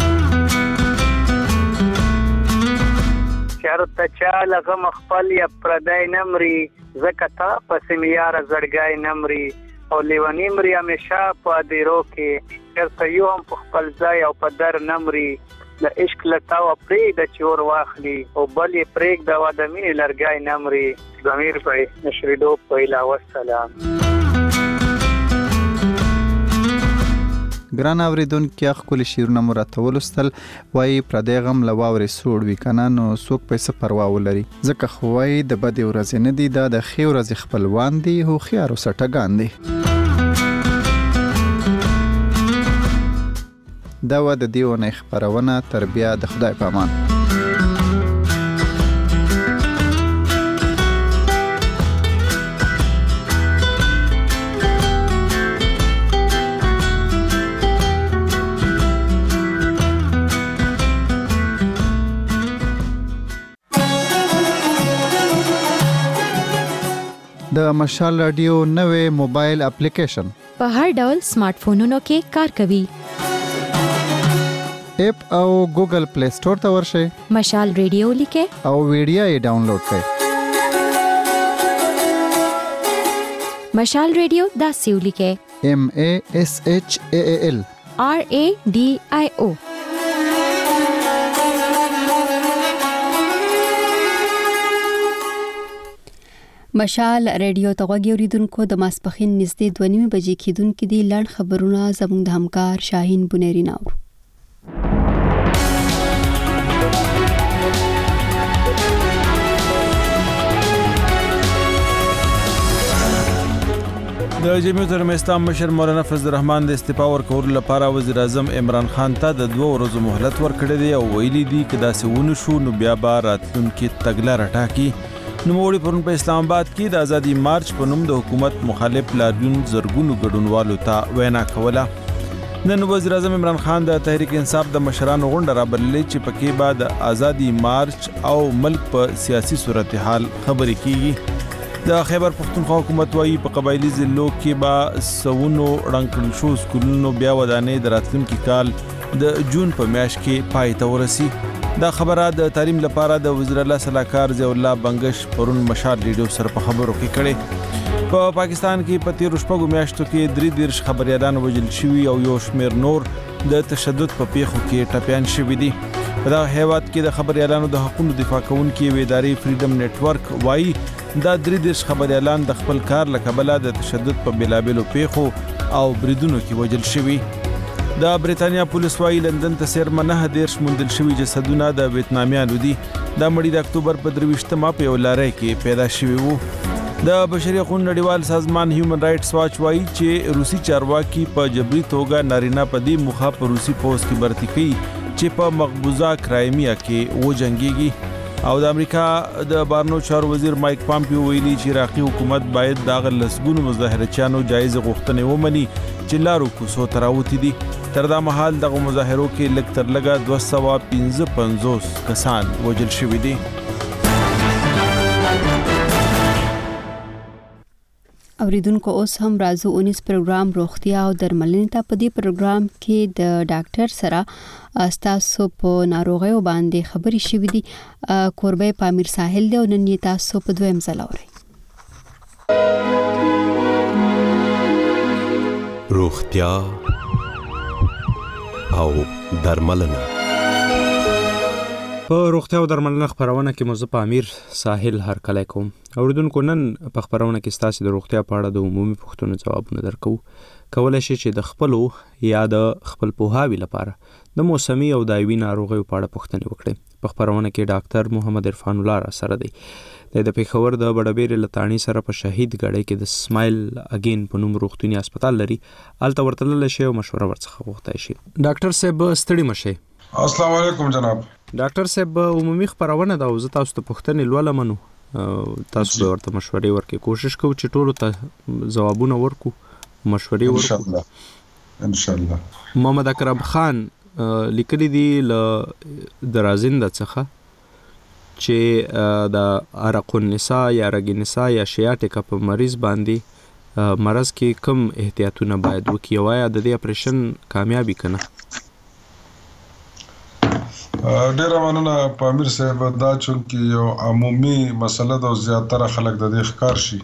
S21: چرته چا لغم خپل یا پردی نمري زکه تا پسې مې یاره زړګی نمري او لیونی مري همیشه په دیرو کې چرته یو هم په خپل ځای او په در نمري د عشق لتاو پرېږده چې اور واخلي او بل یې پرېږده و د مینې لرګی نمري ضمیر بھائی نشریدو پهلا والسلام.
S7: ګران اوریدونکو ښکلي شعرونه مو راته ولوستل وایي پردی غم له واورې سوړ وي که نه نو څوک به یې څه پروا ولري ځکه خو وایي د بدې ورځې نه دي دا د ښې ورځې خپلوان دي هوښیار او سټګان دي. دا وه د دې اونۍ خپرونه تر بیا د خدای په امان. د مشال رادیو نوې موبایل اپلیکیشن
S6: په هر ډول سمارټ فونونو کې کار کوي.
S7: اپ او ګوګل پلی سٹور ته ورشئ
S6: مشال رادیو لیکئ
S7: او ویډیو یې ډاونلوډ کړئ.
S6: مشال رادیو داسې ولیکئ
S7: M A S H A A L
S6: R A D I O.
S1: مشال ریډیو ته غوږی اوریدونکو د ماسپخین نږدې دوه نیمې بجې کېدونکې دي لنډ خبرونه زموږ د همکار شاهین بنيري ناو.
S2: د د جمعیت العلماء اسلام مشر مولانا فضل الرحمن د استعفا ورکولو لپاره وزیر اعظم عمران خان ته د دوه ورځو مهلت ورکړی دی او ویلي دي که داسې ونه شو نو بیا به راتلونکي تګلاره ټاکي. نوموړي پرون په اسلام آباد کې د ازادي مارچ په نوم د حکومت مخالف لاریون زرګونو ګډونوالو ته وینا کوله. نن وزیر اعظم عمران خان د تحریک انصاف د مشرانو غونډه رابللې چې پکې به د ازادي مارچ او ملک په سیاسي صورتحال خبرې کیږي. د خیبر پختونخوا حکومت وايي په قبایلی ضلعو کې به سونو ړنګ شو سکولونو بیا ودانې د راتلونکي کال د جون په میاشت کې پای ته ورسي. دا خبره د تعلیم لپاره د وزیر اعلی صلاحکار ضیاء الله بنگش پرون مشال ریډیو سره په خبرو کې کړي. په پا پاکستان کې په تیرو شپږو میاشتو کې درې دیرش خبریالان وژل شوي او یو شمېر نور د تشدد په پیښو کې ټپیان شوي دي. په دغه هیواد کې د خبریالانو د حقوقو دفاع کوونکي یوې ادارې فریډم نیټورک وایي دا درې دیرش خبریالان د خپل کار له کبله د تشدد په بېلابېلو پیښو او بریدونو کې وژل شوي. د بریتانیا پولیس وايي لندن ته څېرمه نهه دیرش موندل شوي جسدونه د ویتنامیانو دي. دا مړي د اکتوبر په درویشتمه په یو لارۍ کې پیدا شوي وو. د بشري حقوقو نړیوال سازمان هیومن رائټس واچ وايي چې روسي چارواکي په جبري توګه نارینه په دې موخه په روسي پوځ کې برتي کوي چې په مقبوضه کرایمیا کې وجنګيږي. او د امریکا د بارنو چارو وزیر مایک پامپیو ویلي چې عراقي حکومت باید د لسګونو مظاهرچیانو جایز غوښتنې ومني چې لارو کوڅو ته راوتي دي. تر دا مهال دغه مظاهرو کې لږ تر لږه دوه سوه پنځه پنځوس کسان وژل شوي دي.
S1: اوریدونکو اوس هم راځو اونیس پروګرام روغتیا او درملنې ته. په دې پروګرام کې د ډاکټر سره تاسو په ناروغیو باندې خبرې شوې دي. کوربه پامیر ساحل دی او نن یې تاسو په دویم ځل اورئ.
S3: روغتیا او درملنه.
S22: په روغتیا او درملنه خبرونه کې مو زه پامیر ساحل هرکلی کوم. اوریدونکو نن په خبرونه کې ستاسو د روغتیا په اړه د عمومي پوښتنو ځوابونه درکو. کولای شئ چې د خپلو یا د خپل پوهاوي لپاره د موسمي او دایوي ناروغیو په اړه پوښتنې وکړئ. په خبرونه کې ډاکټر محمد عرفان الله را سره دی. د پېښور د بډبېرې لتاڼي سره په شهید ګړۍ کې د سمایل اگین په نوم روغتوني هسپتال لري. هلته ورتللی شئ او مشوره ورڅخه غوښتی شئ. ډاکټر صاحب ستړي مه شئ.
S23: السلام علیکم جناب.
S22: ډاکټر صاحب عمومي خبرونه ده او زه تاسو ته پوښتنې لولم نو تاسو به ورته مشورې ورکړئ. کوشش کوو چې ټولو ته ځوابونه ورکړو، مشورې ورکړو
S23: انشاءالله.
S22: محمد اکرم خان لیکلي دي له درازنده څخه چې د عرق النساء یا رګ النساء یا شیاټیکا په مریض باندې مرض کې کم احتیاطونه باید وکړي او آیا د دې اپریشن کامیابي که نه؟
S23: ډیره مننه پامیر صاحب. دا چونکې یو عمومي مسله ده او زیاتره خلک د دې ښکار شي،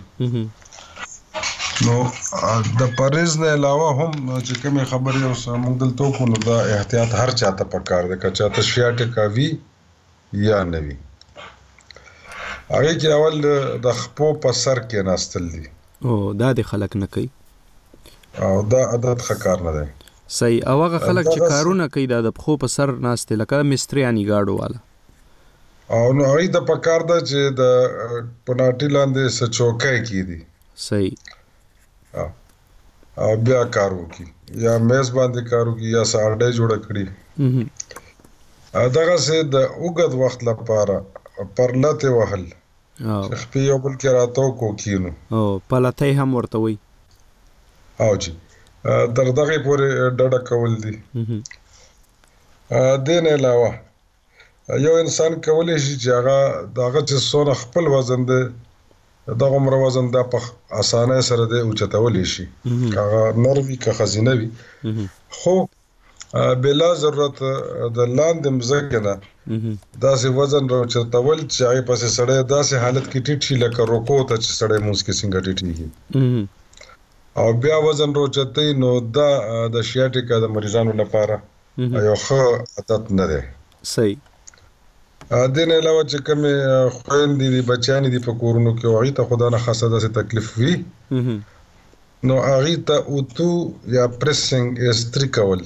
S23: نو د پرهیز نه علاوه هم چې کومې خبرې اوس موږ دلته وکړو نو دا احتیاط هر چاته پکار دی، که چاته شیاټیکا وي یا نه وي. هغې کې اول د خپو په سر کېناستل دي.
S22: او دا د خلک نه کوي
S23: او دا عادت ښه کار نه دی.
S22: صحیح. او هغه خلک چې کارونه کوي دا د پښو په سر ناستې لکه مستریاني ګاډو والا،
S23: او نو هغوی ته پکار ده چې د پناټي لاندې څه چوکۍ کېږدي.
S22: صحیح.
S23: او بیا کار وکړي یا میز باندې کار وکړي یا څه اډۍ جوړه کړي. دغسې د اوږد وخت لپاره پرلتې وهل چې خپې یو بل کې راتاو کو کینو
S22: او پلتی هم ورته وایي.
S23: او جی تر دغې پورې ډډه کول دي. دې نه علاوه یو انسان کولی شي چې هغه د هغه چې څونه خپل وزن دی دغه عمره وزن دا په اسانۍ سره دی اوچتولی شي، که هغه نر وي که ښځینه وي، خو بلا ضرورت د لاندې مځکې نه داسې وزن راوچتول چې هغې پسې سړی داسې حالت کې ټیټ شي لکه رکوع ته چې سړی مونځ کې څنګه ټیټېږي او بیا وزن راوچتوي، نو دا د شیاټیکا د مریضانو لپاره یو ښه عادت نه دی.
S22: صحیح.
S23: دې نه علاوه چې کومې خویندې دي بچیانې دي په کورونو کې هغوی ته خو دا نه خاصه داسې تکلیف وي نو هغوی ته اوتو یا پریسنګ استري کول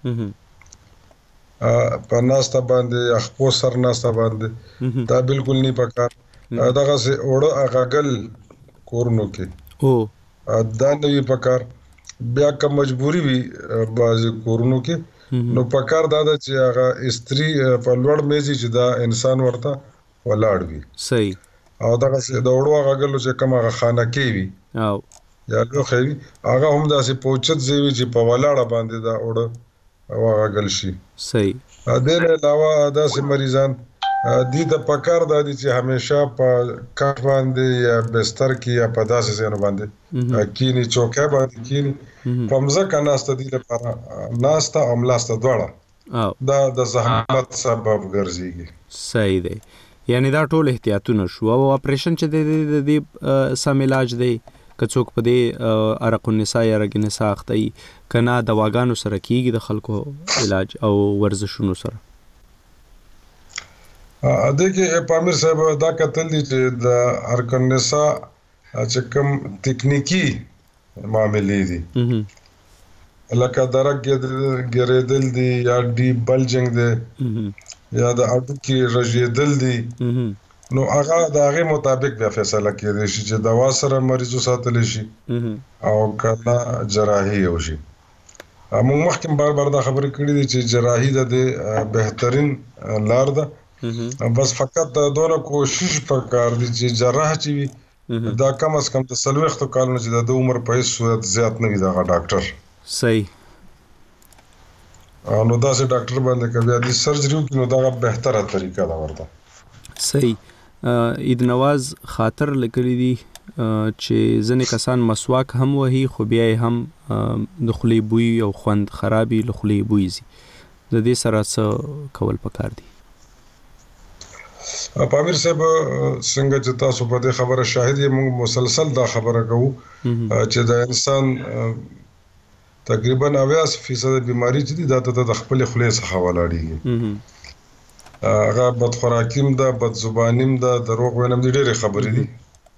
S23: په ناسته باندې یا خپو سر ناسته باندې دا بالکل نه پکار. دغسې اوړه اغاګل کورونو کې دا نوی پکار بیا کوم مجبوری وي بعض کورونو کې نو پکار دا ده چې هغه استری په لوړ میزي چې دا انسان ورته ولاړ وي
S22: صحیح
S23: او دا چې د وړو غغلو چې کوم هغه خانه کې وي
S22: او
S23: یا لوخه وي هغه هم داسې پوچت زیوي چې په ولاړه باندې دا وړه او غغل شي
S22: صحیح
S23: ا دې نه علاوه داسې مریضان دي د پکار د دي چې همیشه په کټ باندې یا بستر کې یا په داسې ځای باندې کینی چوکه باندې کینی په مزه ناسته دي لپاره ناسته او ملاسته دواړه دا د زحمت سبب ګرځيږي
S22: صحیح دی یعنی دا ټول احتیاطونه شو او اپریشن چې د دې سم علاج دی که څوک په دې عرق النساء یا رګ نساء اخته کنا دواګانو سره کیږي د خلکو علاج او ورزشونو سره
S23: ا دې کې پامیر صاحب دا کتل دي چې د عرق النساء چې کوم تکنیکی معاملې دي لکه درک ګرېدل دي یا ډی بلجنګ دي یا د اډو کې رژېدل دي نو هغه د هغه مطابق بیا فیصله کېږي چې دوا سره مریضو ساتل شي او کله جراحي وشي موږ مخکې بار بار دا خبرې کړې دي چې جراحي د بهترین لار ده بس فقط دا دونه کوشش پکار دي چې جراح چې وي دا کم از کم د سلوخت کالونو چې د عمر په هیڅ صورت زیات نه وي دا ډاکټر
S22: صحیح
S23: نو دا سه ډاکټر باندې کوي د سرجری کې نو دا بهتره طریقه ده ورته
S22: صحیح عید نواز خاطر لیکلي دي چې ځنې کسان مسواک هم وهي خو بیا هم د خولې بوی او خوند خرابي له خولې بوی زی د دې سره څه کول پکار دي
S23: پامیر صاحب څنګه چې تاسو په دې خبره شاهد یې موږ مسلسل دا خبره کوو چې د انسان تقریبا اویا فیصد بیماری چې دي دا د خپل خولې څخه ولاړېږي هغه بد خوراکیم ده بد زبانیم ده دروغ وینم دي ډېرې خبرې دي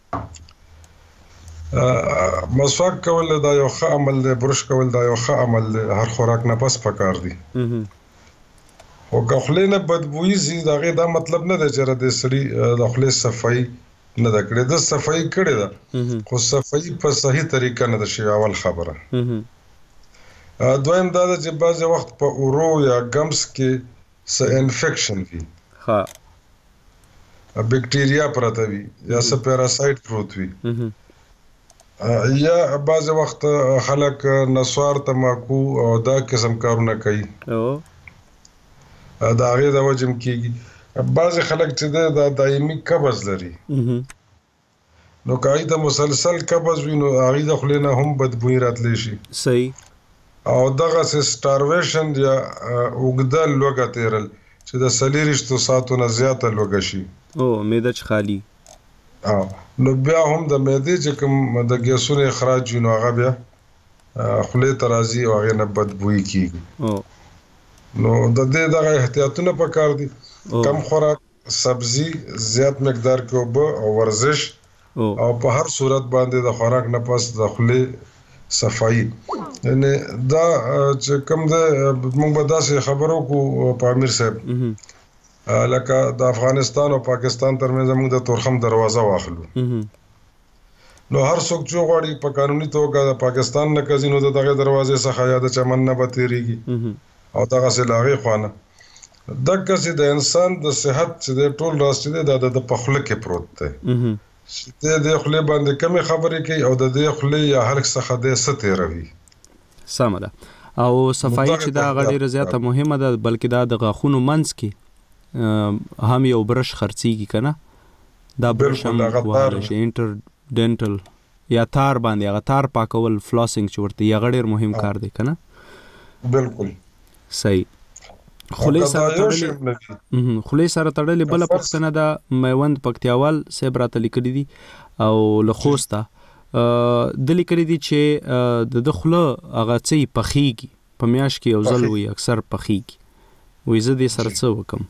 S23: مسواک کول دا یو ښه عمل دی برش کول دا یو ښه عمل دی هر خوراک نه پس پکار دي او که خولې نه بدبویي زی دا غي دا مطلب نه دی چې د سړي د خولې صفائی نه د کړې د صفائی کړې ده خو صفائی په صحیح طریقه نه ده شي اول خبره دویم دا چې بعض وخت په اورو یا گمس کې س انفیکشن وي
S22: ها
S23: بکټیریا پراته وي یا س پیراسایت پروت وي یا بعض وخت خلک نسوار تماکو او دا قسم کارونه کوي
S22: او
S23: دا غي د وجم کیږي بعض خلک چې دا دایمي قبض لري نو کای ته مسلسل قبض وینو هغه د خلینو هم بدبوئی راتلی شي
S22: صحیح
S23: او دغه سټارویشن یا وګدل لوګه تیرل چې د سلیریشتو ساتو نه زیاته لوګه شي
S22: او معده چ خالی
S23: او نو بیا هم د معده چې کوم د ګیسونو اخراج وینو هغه بیا خلې ترازی او هغه نه بدبوئی کیږي
S22: او
S23: نو د دې دغه احتیاطونه پکار دي کم خوراک سبزی زیات مقدار کې اوبه او ورزش او په هر صورت باندې د خوراک نه پس د خولې صفائی یعنی دا چې کوم د موږ به داسې خبرو کو پامیر صاحب لکه د افغانستان او پاکستان ترمنځ موږ د تورخم دروازه واخلو نو هر څوک چې غواړي په قانوني توګه د پاکستان نه کزینو د دغه دروازې څخه یا د چمن نه بتیریږي او دغه سلاغي خوانه دغه سي د انسان د صحت چې د ټول راستي د د پخله کې پروت دی چې د خله باندې کمی خبرې کوي او د دې خله یا هر څه د ستېروي
S22: سم ده او صفائی چې دا غډي زیاته مهمه ده بلکې دا د غاخونو منځ کې هم یو برش خرڅيږي کنه دا برش هم واره شي انټر ډنټل یا تار باندې هغه تار پاکول فلاسینګ چې ورته یې غډیر مهم کار دی کنه
S23: بالکل
S22: صحیح خولې سره تړلې خولې سره تړلې بل پښتنه د میوند پکتیاوال صاحب راته لیکلي دي او له خوسته د لیکلي دي چې د دخله هغه څه پخېږي په میاش کې یو ځل وي اکثر پخېږي وې زه دې سره څه وکم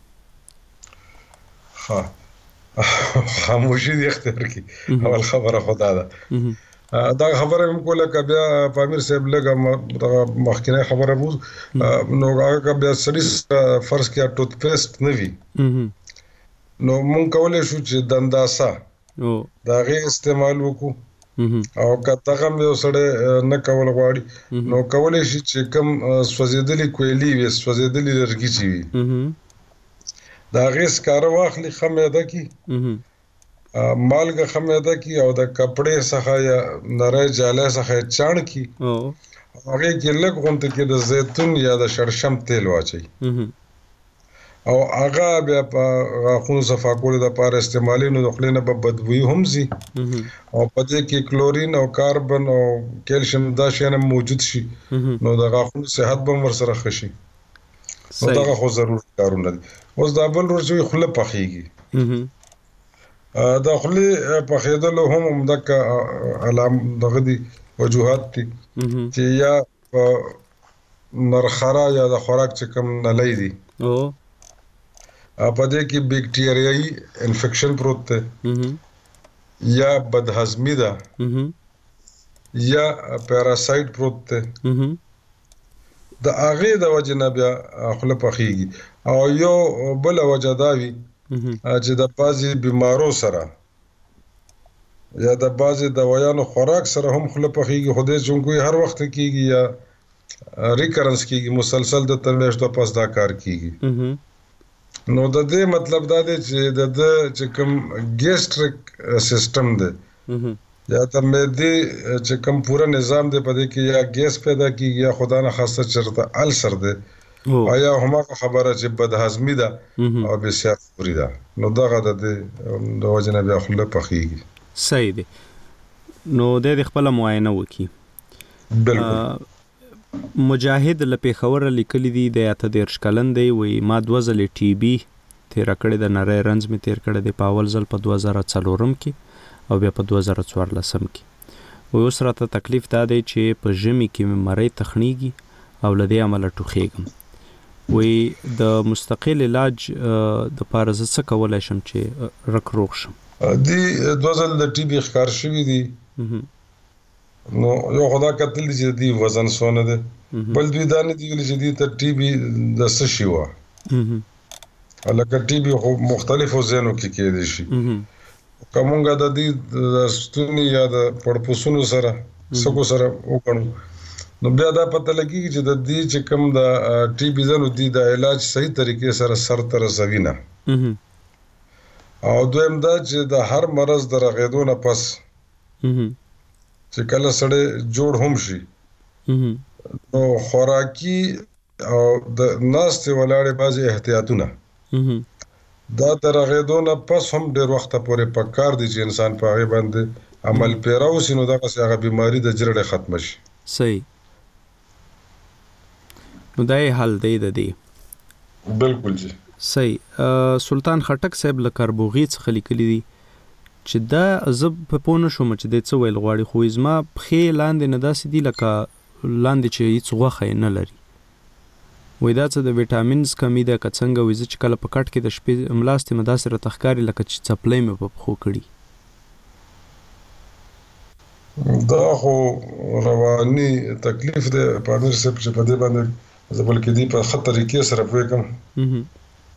S23: ها خاموشي دې اختیار کی اول خبره خدا ده دا خبره هم کوله ک بیا پامیر صاحب لګه مخکنه خبره بو نو هغه بیا سړي فرض کیا ټوت پیسټ نوي نو مونږ کولای شو چې دنداسا
S22: او
S23: دا غي استعمال وکړو او کته هم یو سړی نه کول غواړي نو کولای شي چې کوم سوځېدلې کویلي وي سوځېدلې لرګي چې وي دا غي سکاره واخلي خمیده کی مالګه خمیده کی او د کپړې څخه یا نری جاله څخه چاڼ کی هغه کې لږ غونډه کې د زیتون یا د شړشم تیل واچي او هغه بیا په غاښونو صفا کولو لپاره استعمالي نو د خلینو په بدبوئی هم زی او په دې کې کلورین او کاربن او کیلشیم دا شیان موجود شي نو د غاښونو صحت به ورسره خشي نو دا خو ضروري کارونه دي اوس دا بل ورځي خله پخېږي دا خله پخېدل هم همدغه علام دغه دي وجوهات دي چې یا نرخرا یا د خوراک چې کوم نلۍ دي او په دې کې بیکټیریایي انفیکشن پروت دی یا بدهضمي ده یا پیراسایت پروت دی د هغې د وجې نه بیا خوله پخېږي او یو بله وجه دا وي چې د بعضې بیمارو سره یا د بعضې دوایانو خوراک سره هم خوله پخېږي خو دې چونکوی هر وخت کېږي یا ریکرنس کېږي مسلسل د تر میاشتو پس دا کار کېږي نو د دې مطلب دا دی چې د چې کوم ګیسټریک سیستم دی یا د معدې چې کوم پورا نظام دی په دې کې یا ګیس پیدا کیږي یا خدا نه خاصه چرته السر دی آیا همغه خبره چې بدهضمي ده او بسیار خوري ده نو دغه د د وجه نه بیا خوله پخېږي
S22: صحیح دی نو د خپل معاینه وکي
S23: بالکل
S22: مجاهد له پیښور لیکلی دی د اته دیرش کلن دی وی ما دوه ځلې ټي بي تیر کړی د نری رنز می تیر کړی دی په اول ځل په دوه زره څلورم کې او بیا په دوه زره څوارلسم کې و اوس راته تکلیف دا دی چې په ژمي کې مې مرۍ تخنیږي او له دې امله ټوخېږم وی د مستقل علاج د پاره زه څه کولی شم چې رک روغ شم
S23: دی دوه ځل د ټي بي ښکار شوي دي نو یو خدا کتل دي چې دی وزن سونه ده بل دوی دا نه دی چې دی ته ټي بي د څه شي وا الکه ټي بي خو مختلفو ځینو کې کېدی شي کومګه د دې د ستوني یا د پړپوسونو سره سکو سره وکړو نو بیا دا پته لګي چې د دې چې کوم د ټي بي زنو دی د علاج صحیح طریقې سره سر تر زوینه او دویم دا چې د هر مرض د رغېدو نه پس چې کله سړی جوړ هم شي نو خوراکي او د ناستې ولاړې بعضې احتیاطونه دا د رغېدو نه پس هم ډېر وخته پورې پکار دي چې انسان په هغې باندې عمل پیره وسي نو دغسې هغه بیماري د جرړې ختمه شي
S22: صحیح نو دا یې حل دی د دې
S23: بالکل جی
S22: صحیح سلطان خټک صاحب له کاربوغي څخه لیکلي دي چې دا زه په پوه نه شوم چې دی څه ویل غواړي خو زما پښې لاندې نه داسې دي لکه لاندې چې هېڅ غوښه یې نه لري وایي دا څه د ویټامینز کمی ده که څنګه وایي زه چې کله په کټ کې د شپې ملاستې مې داسې راته ښکاري لکه چې څپلۍ مې په پښو کړي
S23: دا خو رواني تکلیف دی پامیر صاحب چې په دې باندې زه بلکې دې په ښه طریقې سره پوهېږم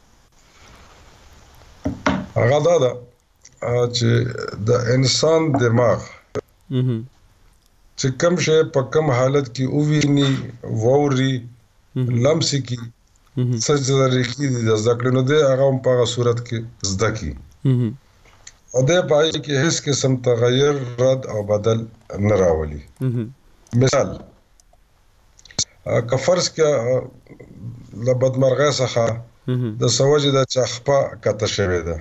S23: هغه دا ده چې د انسان دماغ چې کوم شی په کوم حالت کې وویني ووري لمس کی څه طریقې دي د زده کړې نو دی هغه هم په هغه صورت کې زده کړي او دی په هغې کې هېڅ قسم تغیر رد او بدل نه راولي مثال که فرض کړه له بدمرغۍ څخه د څه وجې ده چې خپه کته شوې ده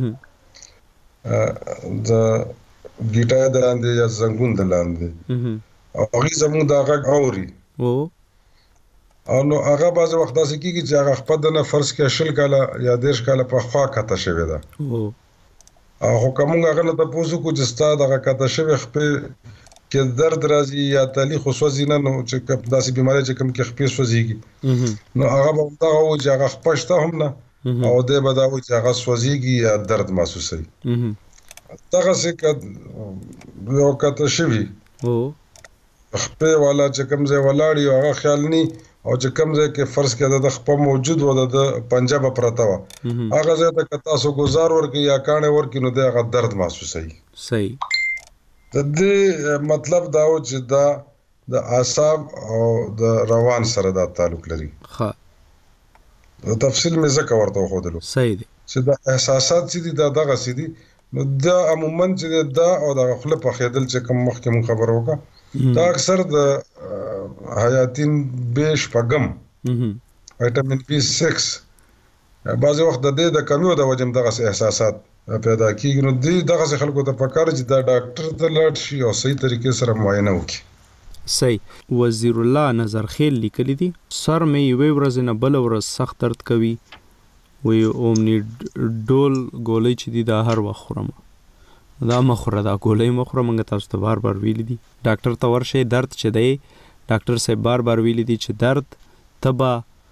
S23: د ګیټای د لاندې یا زنګون د لاندې او هغې زموږ دا غږ اوري او نو هغه بعضې وخت داسې کېږي چې هغه خپه ده نه فرض کړه شل کاله یا دېرش کاله پخوا کته شوې ده خو که موږ هغه نه تپوس وکړو چې ستا دغه کته شوې خپې کې درد راځي یا تلي خو سوځي نه نو چې داسې بیمارۍ چې کوم کې خپې سوځېږي نو هغه به همدغه و چې هغه خپه شته هم نه او دی به دا و چې هغه سوځېږي یا درد محسوسوي دغسې که یو کته شوي خپې والا چې کوم ځای ولاړ وي هغه خیال نی او چې کوم ځای کې فرض کړه د خپه موجود و د پنجه به پرته وه هغه ځای ته که تاسو ګزار ورکړئ یا کاڼې ورکړئ نو دی هغه درد محسوسوي
S22: صحیح
S23: د دې مطلب دا و چې دا د اعصاب او د روان سره دا تعلق لري.
S22: ها
S23: تفصیل مې ځکه ورته وښودلو
S22: صحیح دی
S23: چې د احساسات چې دي دا دغه سي دي، نو دا عموما چې دا او د خپل په خیدل چې کوم مخکې مون خبر وکړه دا اکثر د حیاتین به شپږم وټامین بي سکس بعض وخت د دې د کمی او د وجم دغه احساسات پیدا کیږي. نو دې دغه خلکو ته پکار چې دا ډاکټر ته لاړ شي او صحیح طریقې سره معاینه وکړي.
S22: صحیح. وزیر الله نظرخیل لیکلی دي سر مې یوې ورځې نه بل ورځ سخت درد کوي، وی اومنی ډول ګولۍ چې دي دا هر وخت خورم، دا مخوره دا ګولۍ مخوره. موږ تاسو ته بار بار ویلی دي ډاکټر ته ورشئ، درد چې دی ډاکټر صاحب بار بار ویلی دي چې درد تبه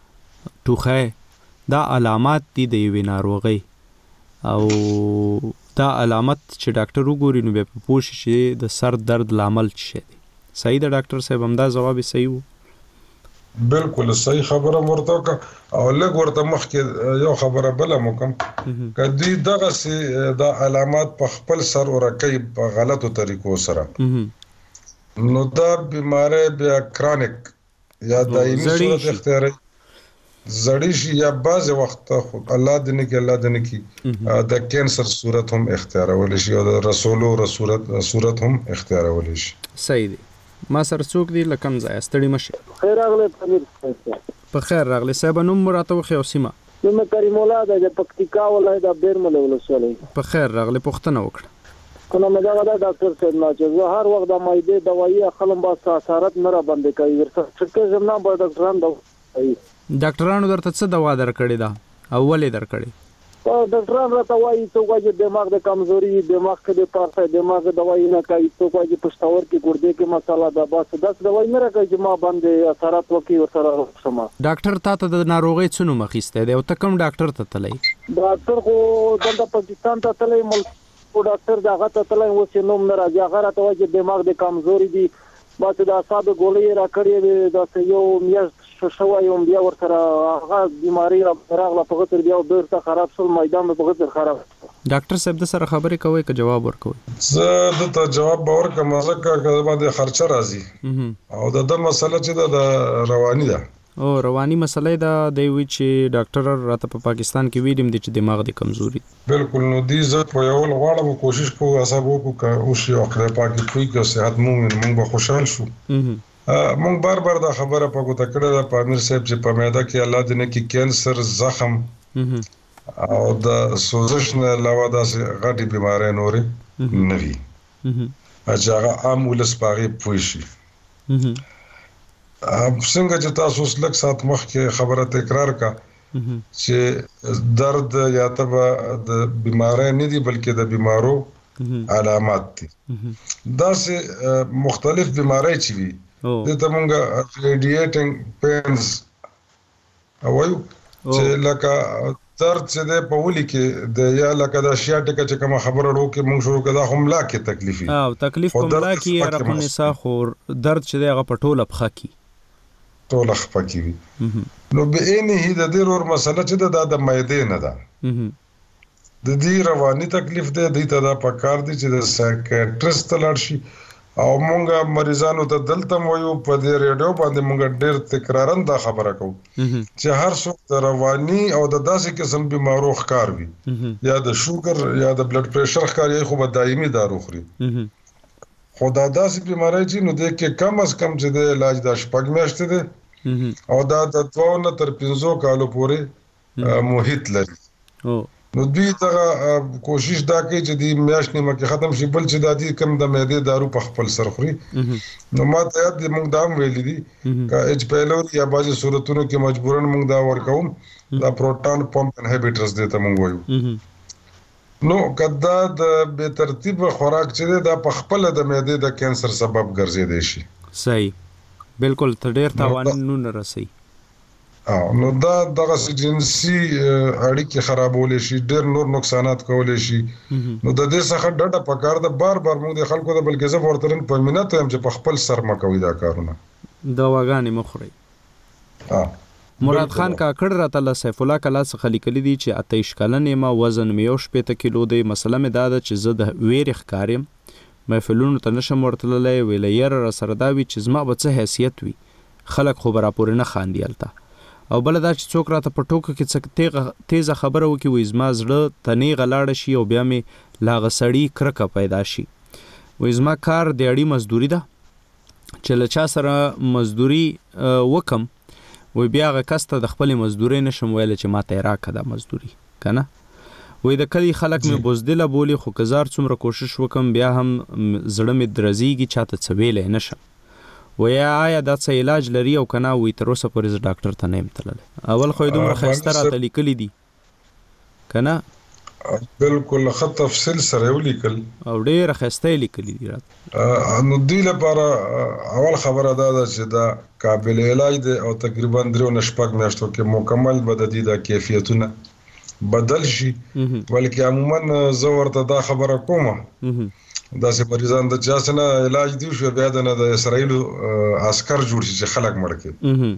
S22: ټوخی دا علامات دي د یوې ناروغۍ، او دا علامت چې ډاکټر وګوري نو بیا په پوه شي چې د سر درد لامل څه شی دی. صحیح ده ډاکټر صاحب، همدا ځواب صحیح و؟
S23: بالکل صحیح خبره ورته وکړه. او لږ ورته مخکې یو خبره بله مو کوم، که دوی دغسې دا علامات په خپل سر ورکوي په غلطو طریقو سره، نو دا بیماری بیا کرانیک یا دایمي صورت اختیاروي، زړی شي یا بعضې وخت الله دې نه کړي الله دې نه کړي د کینسر صورت هم اختیارولی شي او د رسولو صورت هم اختیارولی شي.
S22: صحیح دی. ما سره څوک دی له کوم ځایه؟ ستړي مه شئ.
S4: خیر راغلی پامیر صاحب.
S22: په خیر راغلی صاحب. نوم مو راته وښیه او سیمه؟
S4: نوم مې کریم الله دی د پکتیکا ولایت د بیرمل ولسوالۍ.
S22: په خیر راغلی. پوښتنه وکړه.
S4: کنه مې دغه دا ډاکټر صاحب نه چې زه هر وخت د معدې دوايي اخلم بس اثرات نه را باندې کوي، ورته څه کوم نه به ډاکټران دا
S22: ډاکټرانو درته څه دوا درکړې ده او ولې درکړې؟
S4: ډاکټران راته وایي څوک وایي دماغ د کمزوري، دماغ کې د پارسه دماغ دوايي نه کوي، څوک وایي پښتور کې ګردې کې مساله ده، بس داس دوايي نه راکوي چې ما باندې اثرات وکړي ورسره سما.
S22: ډاکټر تا ته د ناروغۍ څه نوم اخیستی دی او ته کوم ډاکټر ته تللی؟
S4: ډاکټر خو دلته پاکستان ته تللی، ملک ډاکټر دغه ته تللی، اوس یې نوم نه راځي. هغه راته وایي چې دماغ د کمزوري دي، بس د اعصابو ګولۍ راکړې وې، داسې یو میاشت شوی یم بیا ورسره هغه بیماري راغله په غتر بیا بیرته خراب شول، میدان مې په غتر خراب.
S22: ډاکټر صاحب د سره خبرې کوئ که جواب ورکوئ؟
S23: زه دته جواب به ورکړم ځکه که باندې خرچه راځي او د ده مسله چې ده د رواني ده.
S22: او رواني مسله ده، دی وایي چې ډاکټر راته په پاکستان کې ویلیم دی چې دماغ دی کمزوري.
S23: بالکل. نو دې زه پوهول غواړم، کوشش کوو اعصاب وکړو که وشي او خدای پاک دې پوه کړي صحت مو موږ به خوشحال شو. مونږ بار بار دا خبره په ګوته کړې ده په امیر صاحب چې په معده کې الله دې نه کړي کینسر، زخم او د سوزش نه علاوه داسې غټې بیمارۍ نورې نه وي چې هغه عام ولس په هغې پوه شي. څنګه چې تاسو اوس لږ ساعت مخکې خبره تکرار کړه چې درد یا تبه د بیمارۍ نه دي بلکې د بیمارو علامات دي. داسې مختلف بیمارۍ چې وي دته مونږه ریډیټینګ پینز وایو چې لکه درد چې دی په ولي کې د یا لکه د شیاټیکا چې کومه خبره وړو کې مونږ شروع کړه خو ملا کې تکلیف وي
S22: او تکلیف په ملا کې یا رقم نسا خو درد چې دی هغه په ټوله پخه کې
S23: ټوله خپه کې وي. نو به اینه د دې ور مسله چې د د معدې نه ده، د دې رواني تکلیف دی، د ته دا پکار دی چې د سایکیاټریست لاړ شي. او مونږه مریضانو ته دلته وایو په دې ریډیو باندې مونږ ډېر تکرارن دا خبره کوو چې هر څوک د رواني او د داسې قسم بیمارو ښکار وي، یا د شوګر یا د بلډ پریشر ښکار یې خو به دایمي دارو خوري. خو دا داسې بیماری چې نو دې کې کم از کم چې د علاج دا شپږ میاشتې دی او دا د دوه نه تر پنځو کالو پورې محیط لري. نو دوی دغه کوشش دا کوي چې د میاشت نیمه کې ختم شي، بل چې دا دي کم د معدې دارو په خپل سر خوري. نو ما ته یاد دي مونږ دا هم ویلي دي که ایچ پیلوري یا بعضې صورتونو کې مجبورن مونږ دا ورکوم دا پروټان پمپ انهیبیټرز دی ته مونږ وایو. نو که دا د بې ترتیبه خوراک چې دی دا په خپله د معدې د کینسر سبب ګرځېدی شي.
S22: صحیح. بالکل. ته ډېر تاوانونه رسوي.
S23: نو دا دغه جنسي اړیکې خرابولی شي، ډېر نور نقصانات کولی شي. نو د دې څخه ډډه پکار ده. بار بار موږ د خلکو ته بلکې زه ورته نن په مینت وایم چې په خپل سر مه کوئ دا کارونه،
S22: دواګانې مه خورئ. مراد خان کاکړ راته له سیف الله کلا څخه لیکلي دي چې اته ویشت کلن یم، وزن مې یو شپېته کیلو دی. مسله مې دا ده چې زه د ویرې ښکار یم، محفلونو ته نشم ورتللی، ویله یاره را سره دا وي چې زما به څه حیثیت وي، خلک خو به راپورې نه خاندي هلته. او بله دا چې څوک راته په ټوکه کې څه تیزه خبره وکړي، وایي زما زړه ته نیغه لاړه شي او بیا مې له هغه سړي کرکه پیدا شي. وایي زما کار دیاړي مزدوري ده، چې له چا سره مزدوري وکم، وایي بیا هغه کس ته د خپلې مزدورۍ نشم ویلی چې ما ته یې راکړه دا مزدوري، که نه. وایي د کلي خلک مې بزدله بولي، خو که زار څومره کوشش وکم بیا هم زړه مې درزیږي، چا ته څه ویلی نشم. وایي آیا دا څه علاج لري او که نه؟ وایي تر اوسه پورې زه ډاکټر ته نه یم تللی. اول خو یې دومره ښایسته راته لیکلي دي، که نه؟
S23: بالکل ښه تفصیل سره یې ولیکل
S22: او ډېره ښایسته یې لیکلي دي راته.
S23: نو دوی لپاره اول خبره دا ده چې دا قابل علاج دی او تقریبا درې نه شپږ میاشتو کې مکمل به د دې د کیفیتونه بدل شي. بلکې عموما زه ورته دا خبره کومه داسې مریضان د چا څه نه علاج دی شو، بیا د نه د اسرائیلو عسکر جوړ شي چې خلک مړ کړي.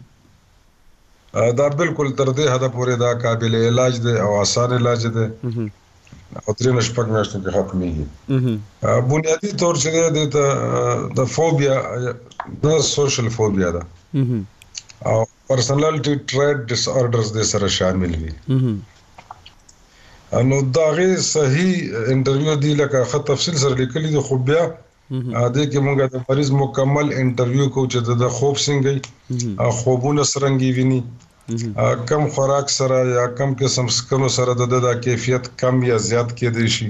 S23: دا بالکل تر دې حده پورې دا قابل علاج دی او آسان علاج دی او درې نه شپږ میاشتو کې ختمېږي. بنیادي طور چې دی ته د فوبیا د سوشل فوبیا ده او پرسنالټي ټریټ ډس آرډرز دې سره شامل وي. نو دا غي صحیح انټرویو دی لکه خط تفصیل سره لیکلي دي، خو بیا دې کې موږ د مریض مکمل انټرویو کو چې د خوب څنګه خوبونه څنګه ویني، کم خوراک سره یا کم قسم سکرو سره د کیفیت کم یا زیات کېدی شي،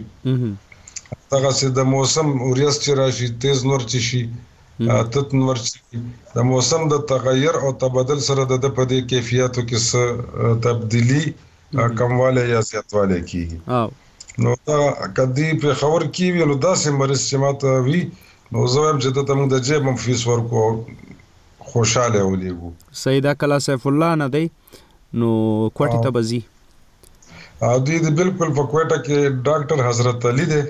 S23: هغه چې د موسم اوریاس چې راشي، تیز نور چې شي، تت نور چې د موسم د تغیر او تبدل سره د په دې کیفیتو کې څه تبدیلی کمواله یا زیاتواله کیږي. نو دا کدی په خبر کی وی نو داسې مریض چې ماته وی نو زه هم چې ته موږ د جیب هم فیس ورکو خوشاله ولېګو.
S22: سیدا کلا سیف الله نه دی نو کوټه ته بزی
S23: ا دې د بالکل په کوټه کې ډاکټر حضرت علي دی،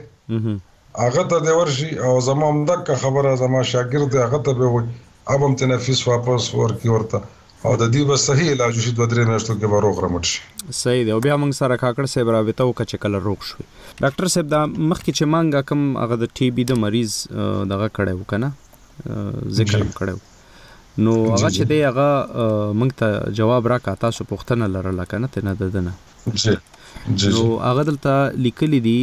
S23: هغه ته د ورشي او زموږ دغه خبره زموږ شاګرد هغه ته به وي اب هم تنفس واپس ورکی ورته او د دې به صحیح علاج شي، دوه درې میاشتو کې به روغ رمټ شي.
S22: صحیح دی. او بیا موږ سره کاکړ صاحب رابطه وکړه چې کله روغ شوي. ډاکټر صاحب دا مخکې چې مانګه کوم هغه د ټي بي د مریض دغه کړی و که نه ذکر هم کړی و، نو هغه چې دی هغه موږ ته جواب راکړه، تاسو پوښتنه لرله که نه ترې نه د ده نه، نو هغه دلته لیکلي دي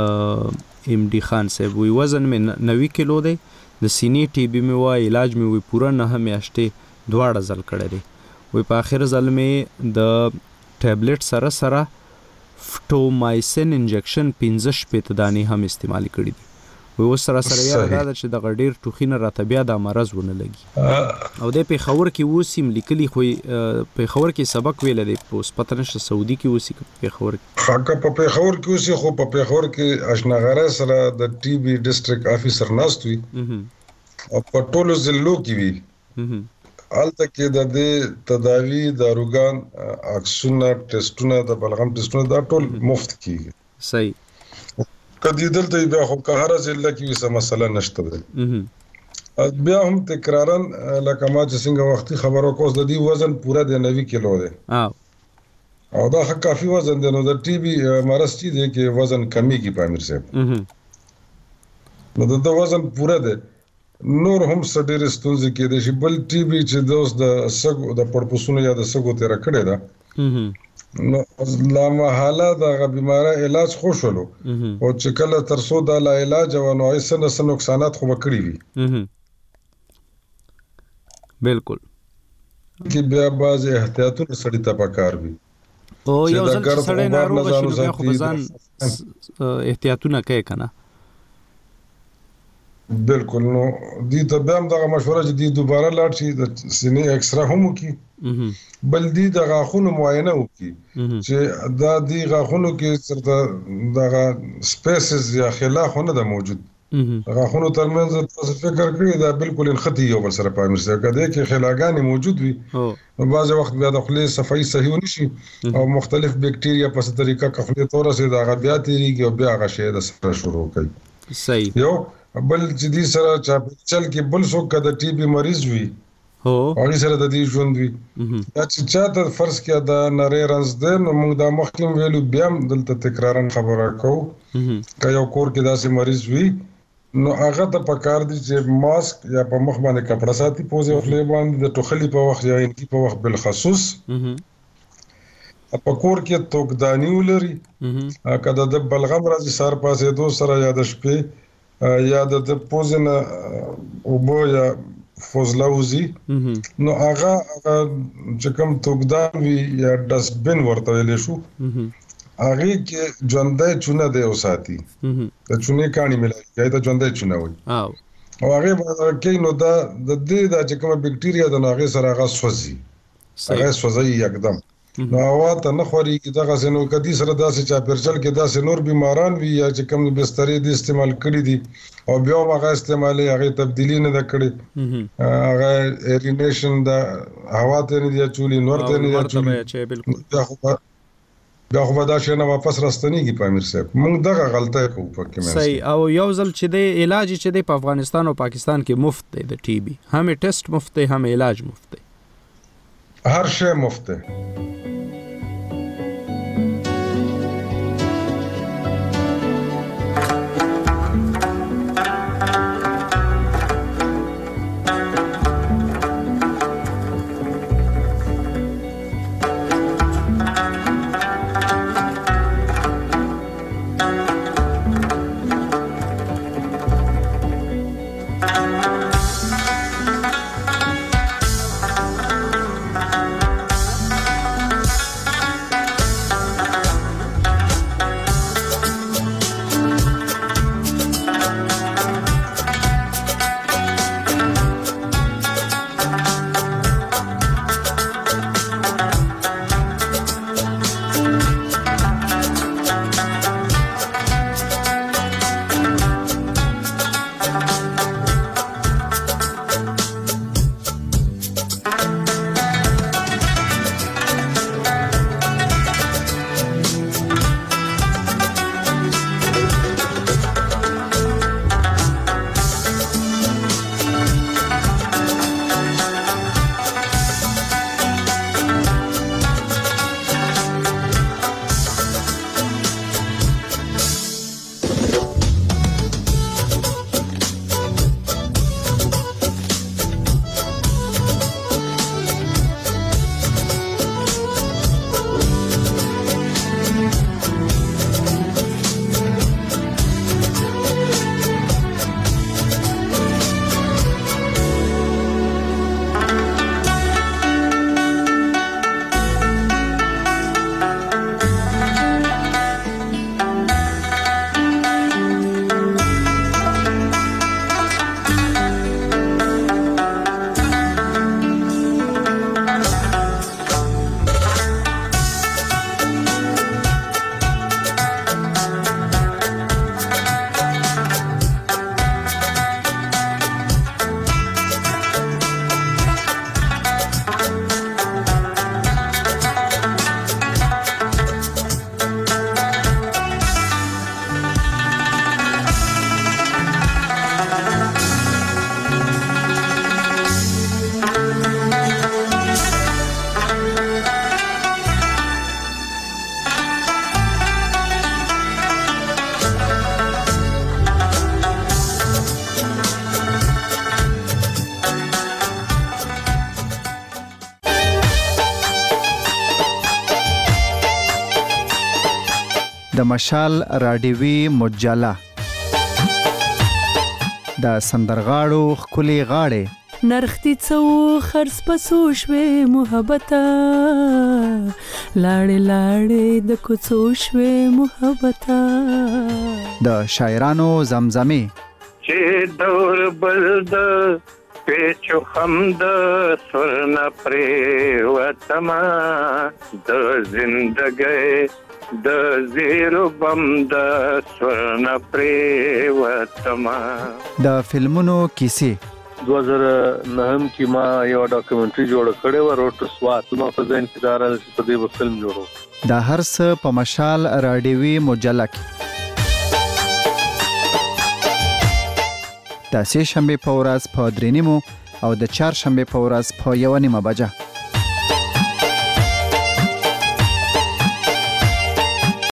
S22: ایم ډي خان صاحب وایي وزن مې نوي کیلو دی، د سینې ټي بي مې وایي علاج مې وایي پوره نهه میاشتې دواړه ځل کړی دی. وایي په آخر ځل مې د ټیبلټ سره سره فټومایسین انجکشن پنځه شپېته دانې هم استعمالي کړي دي. وایي اوس سره سره یاره دا ده چې دغه ډېر ټوخي نه راته بیا دا مرض ونه لګي. او دی پېښور کې اوس هم لیکلي، خو پېښور کې سبق ویلی دی، اوس پته نشته سعودي کې اوسي که پېښور کې.
S23: که په پېښور کې اوسي، خو په پېښور کې اشنغرۍ سره د ټي بي ډسټرکټ افیسر ناست وي او په ټولو ضلعو کې وي، هلته کې د دې تداوی داروګان عکسونه ټیسټونه د بلغم ټیسټونه دا ټول مفت کیږي.
S22: صحیح.
S23: کدی دلته بیا خو که هر ضلع کې وي څه مسله نشته ده. بیا هم تکرارا لکه ما چې څنګه وختي خبرو کوس د دې وزن پوره د نوي کیلو دی او دا کافي وزن دی. نو د ټي بي مرض چې دی کې وزن کمیږي په امیر صاحب، نو د وزن پوره دی. نور هم سډېر ستونزې کېدای شي. بل ټي بي چې د اوس د سګو د پړپوسونو یا د سګو تیره کړې ده، نو لامحاله دغه بیمارۍ علاج خو شولو او چې کله تر څو دا لا علاج او نو څه نه څه نقصانات خو به کړي وي.
S22: بالکل
S23: کې بیا بعضې احتیاطونه سړي ته پکار وي.
S22: او یو ځل چې سړی ناروغه شي نو بیا خو به ځان احتیاطونه کوي که نه.
S23: بالکل. نو دې ته بیا هم دغه مشوره چې دې دوباره لاړ شي د سینې اکسرا هم وکړي، بل دې د غاښونو معاینه وکړي چې دا دې غاښونو کې چېرته دغه سپیسز یا خلا خو نه ده موجود. غاښونو ترمنځ تاسو فکر کړی دا بالکل نښتي یو بل سره په امیر صاحب، که دې کې خلاګانې موجود وي نو بعضې وخت بیا د خولې صفایي صحیح ونه شي او مختلف بکټیریا په څه طریقه که خولې ته ورسېد هغه بیا تېرېږي او بیا هغه شی د سره شروع کوي.
S22: صحیح.
S23: یو بل چې دې سره چاپېچل کې بل څوک که د ټي بي مریض وي هغې سره د دې ژوند وي، یا چې چاته فرض کړه د نری رنځ دی، نو موږ دا مخکې هم ویلو بیا هم دلته تکرارا خبره کوو که یو کور کې داسې مریض وي نو هغه ته پکار دي چې ماسک یا په مخ باندې کپڑا ساتي پوزې او خولې باندې د ټوخلي په وخت یا انکی په وخت بل خصوص په کور کې توګدانی ولري کله د بلغم راځي سار پاسې دو سره یا د شپې یا د پوزنه او بو یا فوزلاوزي نو هغه چې کوم توګدان وي یا ډسټبین ورته ویل شو هغه کې ژوندۍ چونه دی او ساتي د چونه کانی ملایي دا ژوندۍ چونه وي او هغه کې نو دا د دې د چې کومه بکټیریا د هغه سره هغه سوځي هغه سوځي یکدم نو هوا ته نه خوري کې دغه سينو کدي سره داسې چا پرچل کې داسې نور بیماران وي یا چې کوم بسترې د استعمال کړي دي او بیا هغه استعمالي هغه تبدیلی نه کړي هغه ایرینیشن د هوا ته نه دی چولي نور ته نه دی چولي بالکل بیا خو دا شنه واپس راستنیږي په امیر صاحب موږ دغه غلطه کوو پکې مې
S5: صحیح او یو ځل چې د علاج چې د په افغانستان او پاکستان کې مفت دی د ټي بي هم ټیسټ مفت دی هم علاج مفت دی
S23: هر شی مفت دی
S7: د مشال راډیوي مجله د سندرغاړو خولي غاړې
S9: نرختی څو خرڅ پسو شوي محبته لاړې لاړې د کوڅو شوي محبته
S7: د شاعرانو زمزمه
S21: چې دور بلد پیچو خمد سرنا پری وتما د زندګۍ د زیرو بم د سرنا پری وتما
S7: د فلمونو کیسې
S11: دو هزار نهم کې ما یو ډاکومنټري جوړ کړی و روټ سوات نو په ځین کې دار په دې فلم جوړو
S7: د هر څه په مشال راډیوي مجله کې د سه شنبه په ورځ په درې نیمو او د چهار شنبه په ورځ په یو نیمه بجه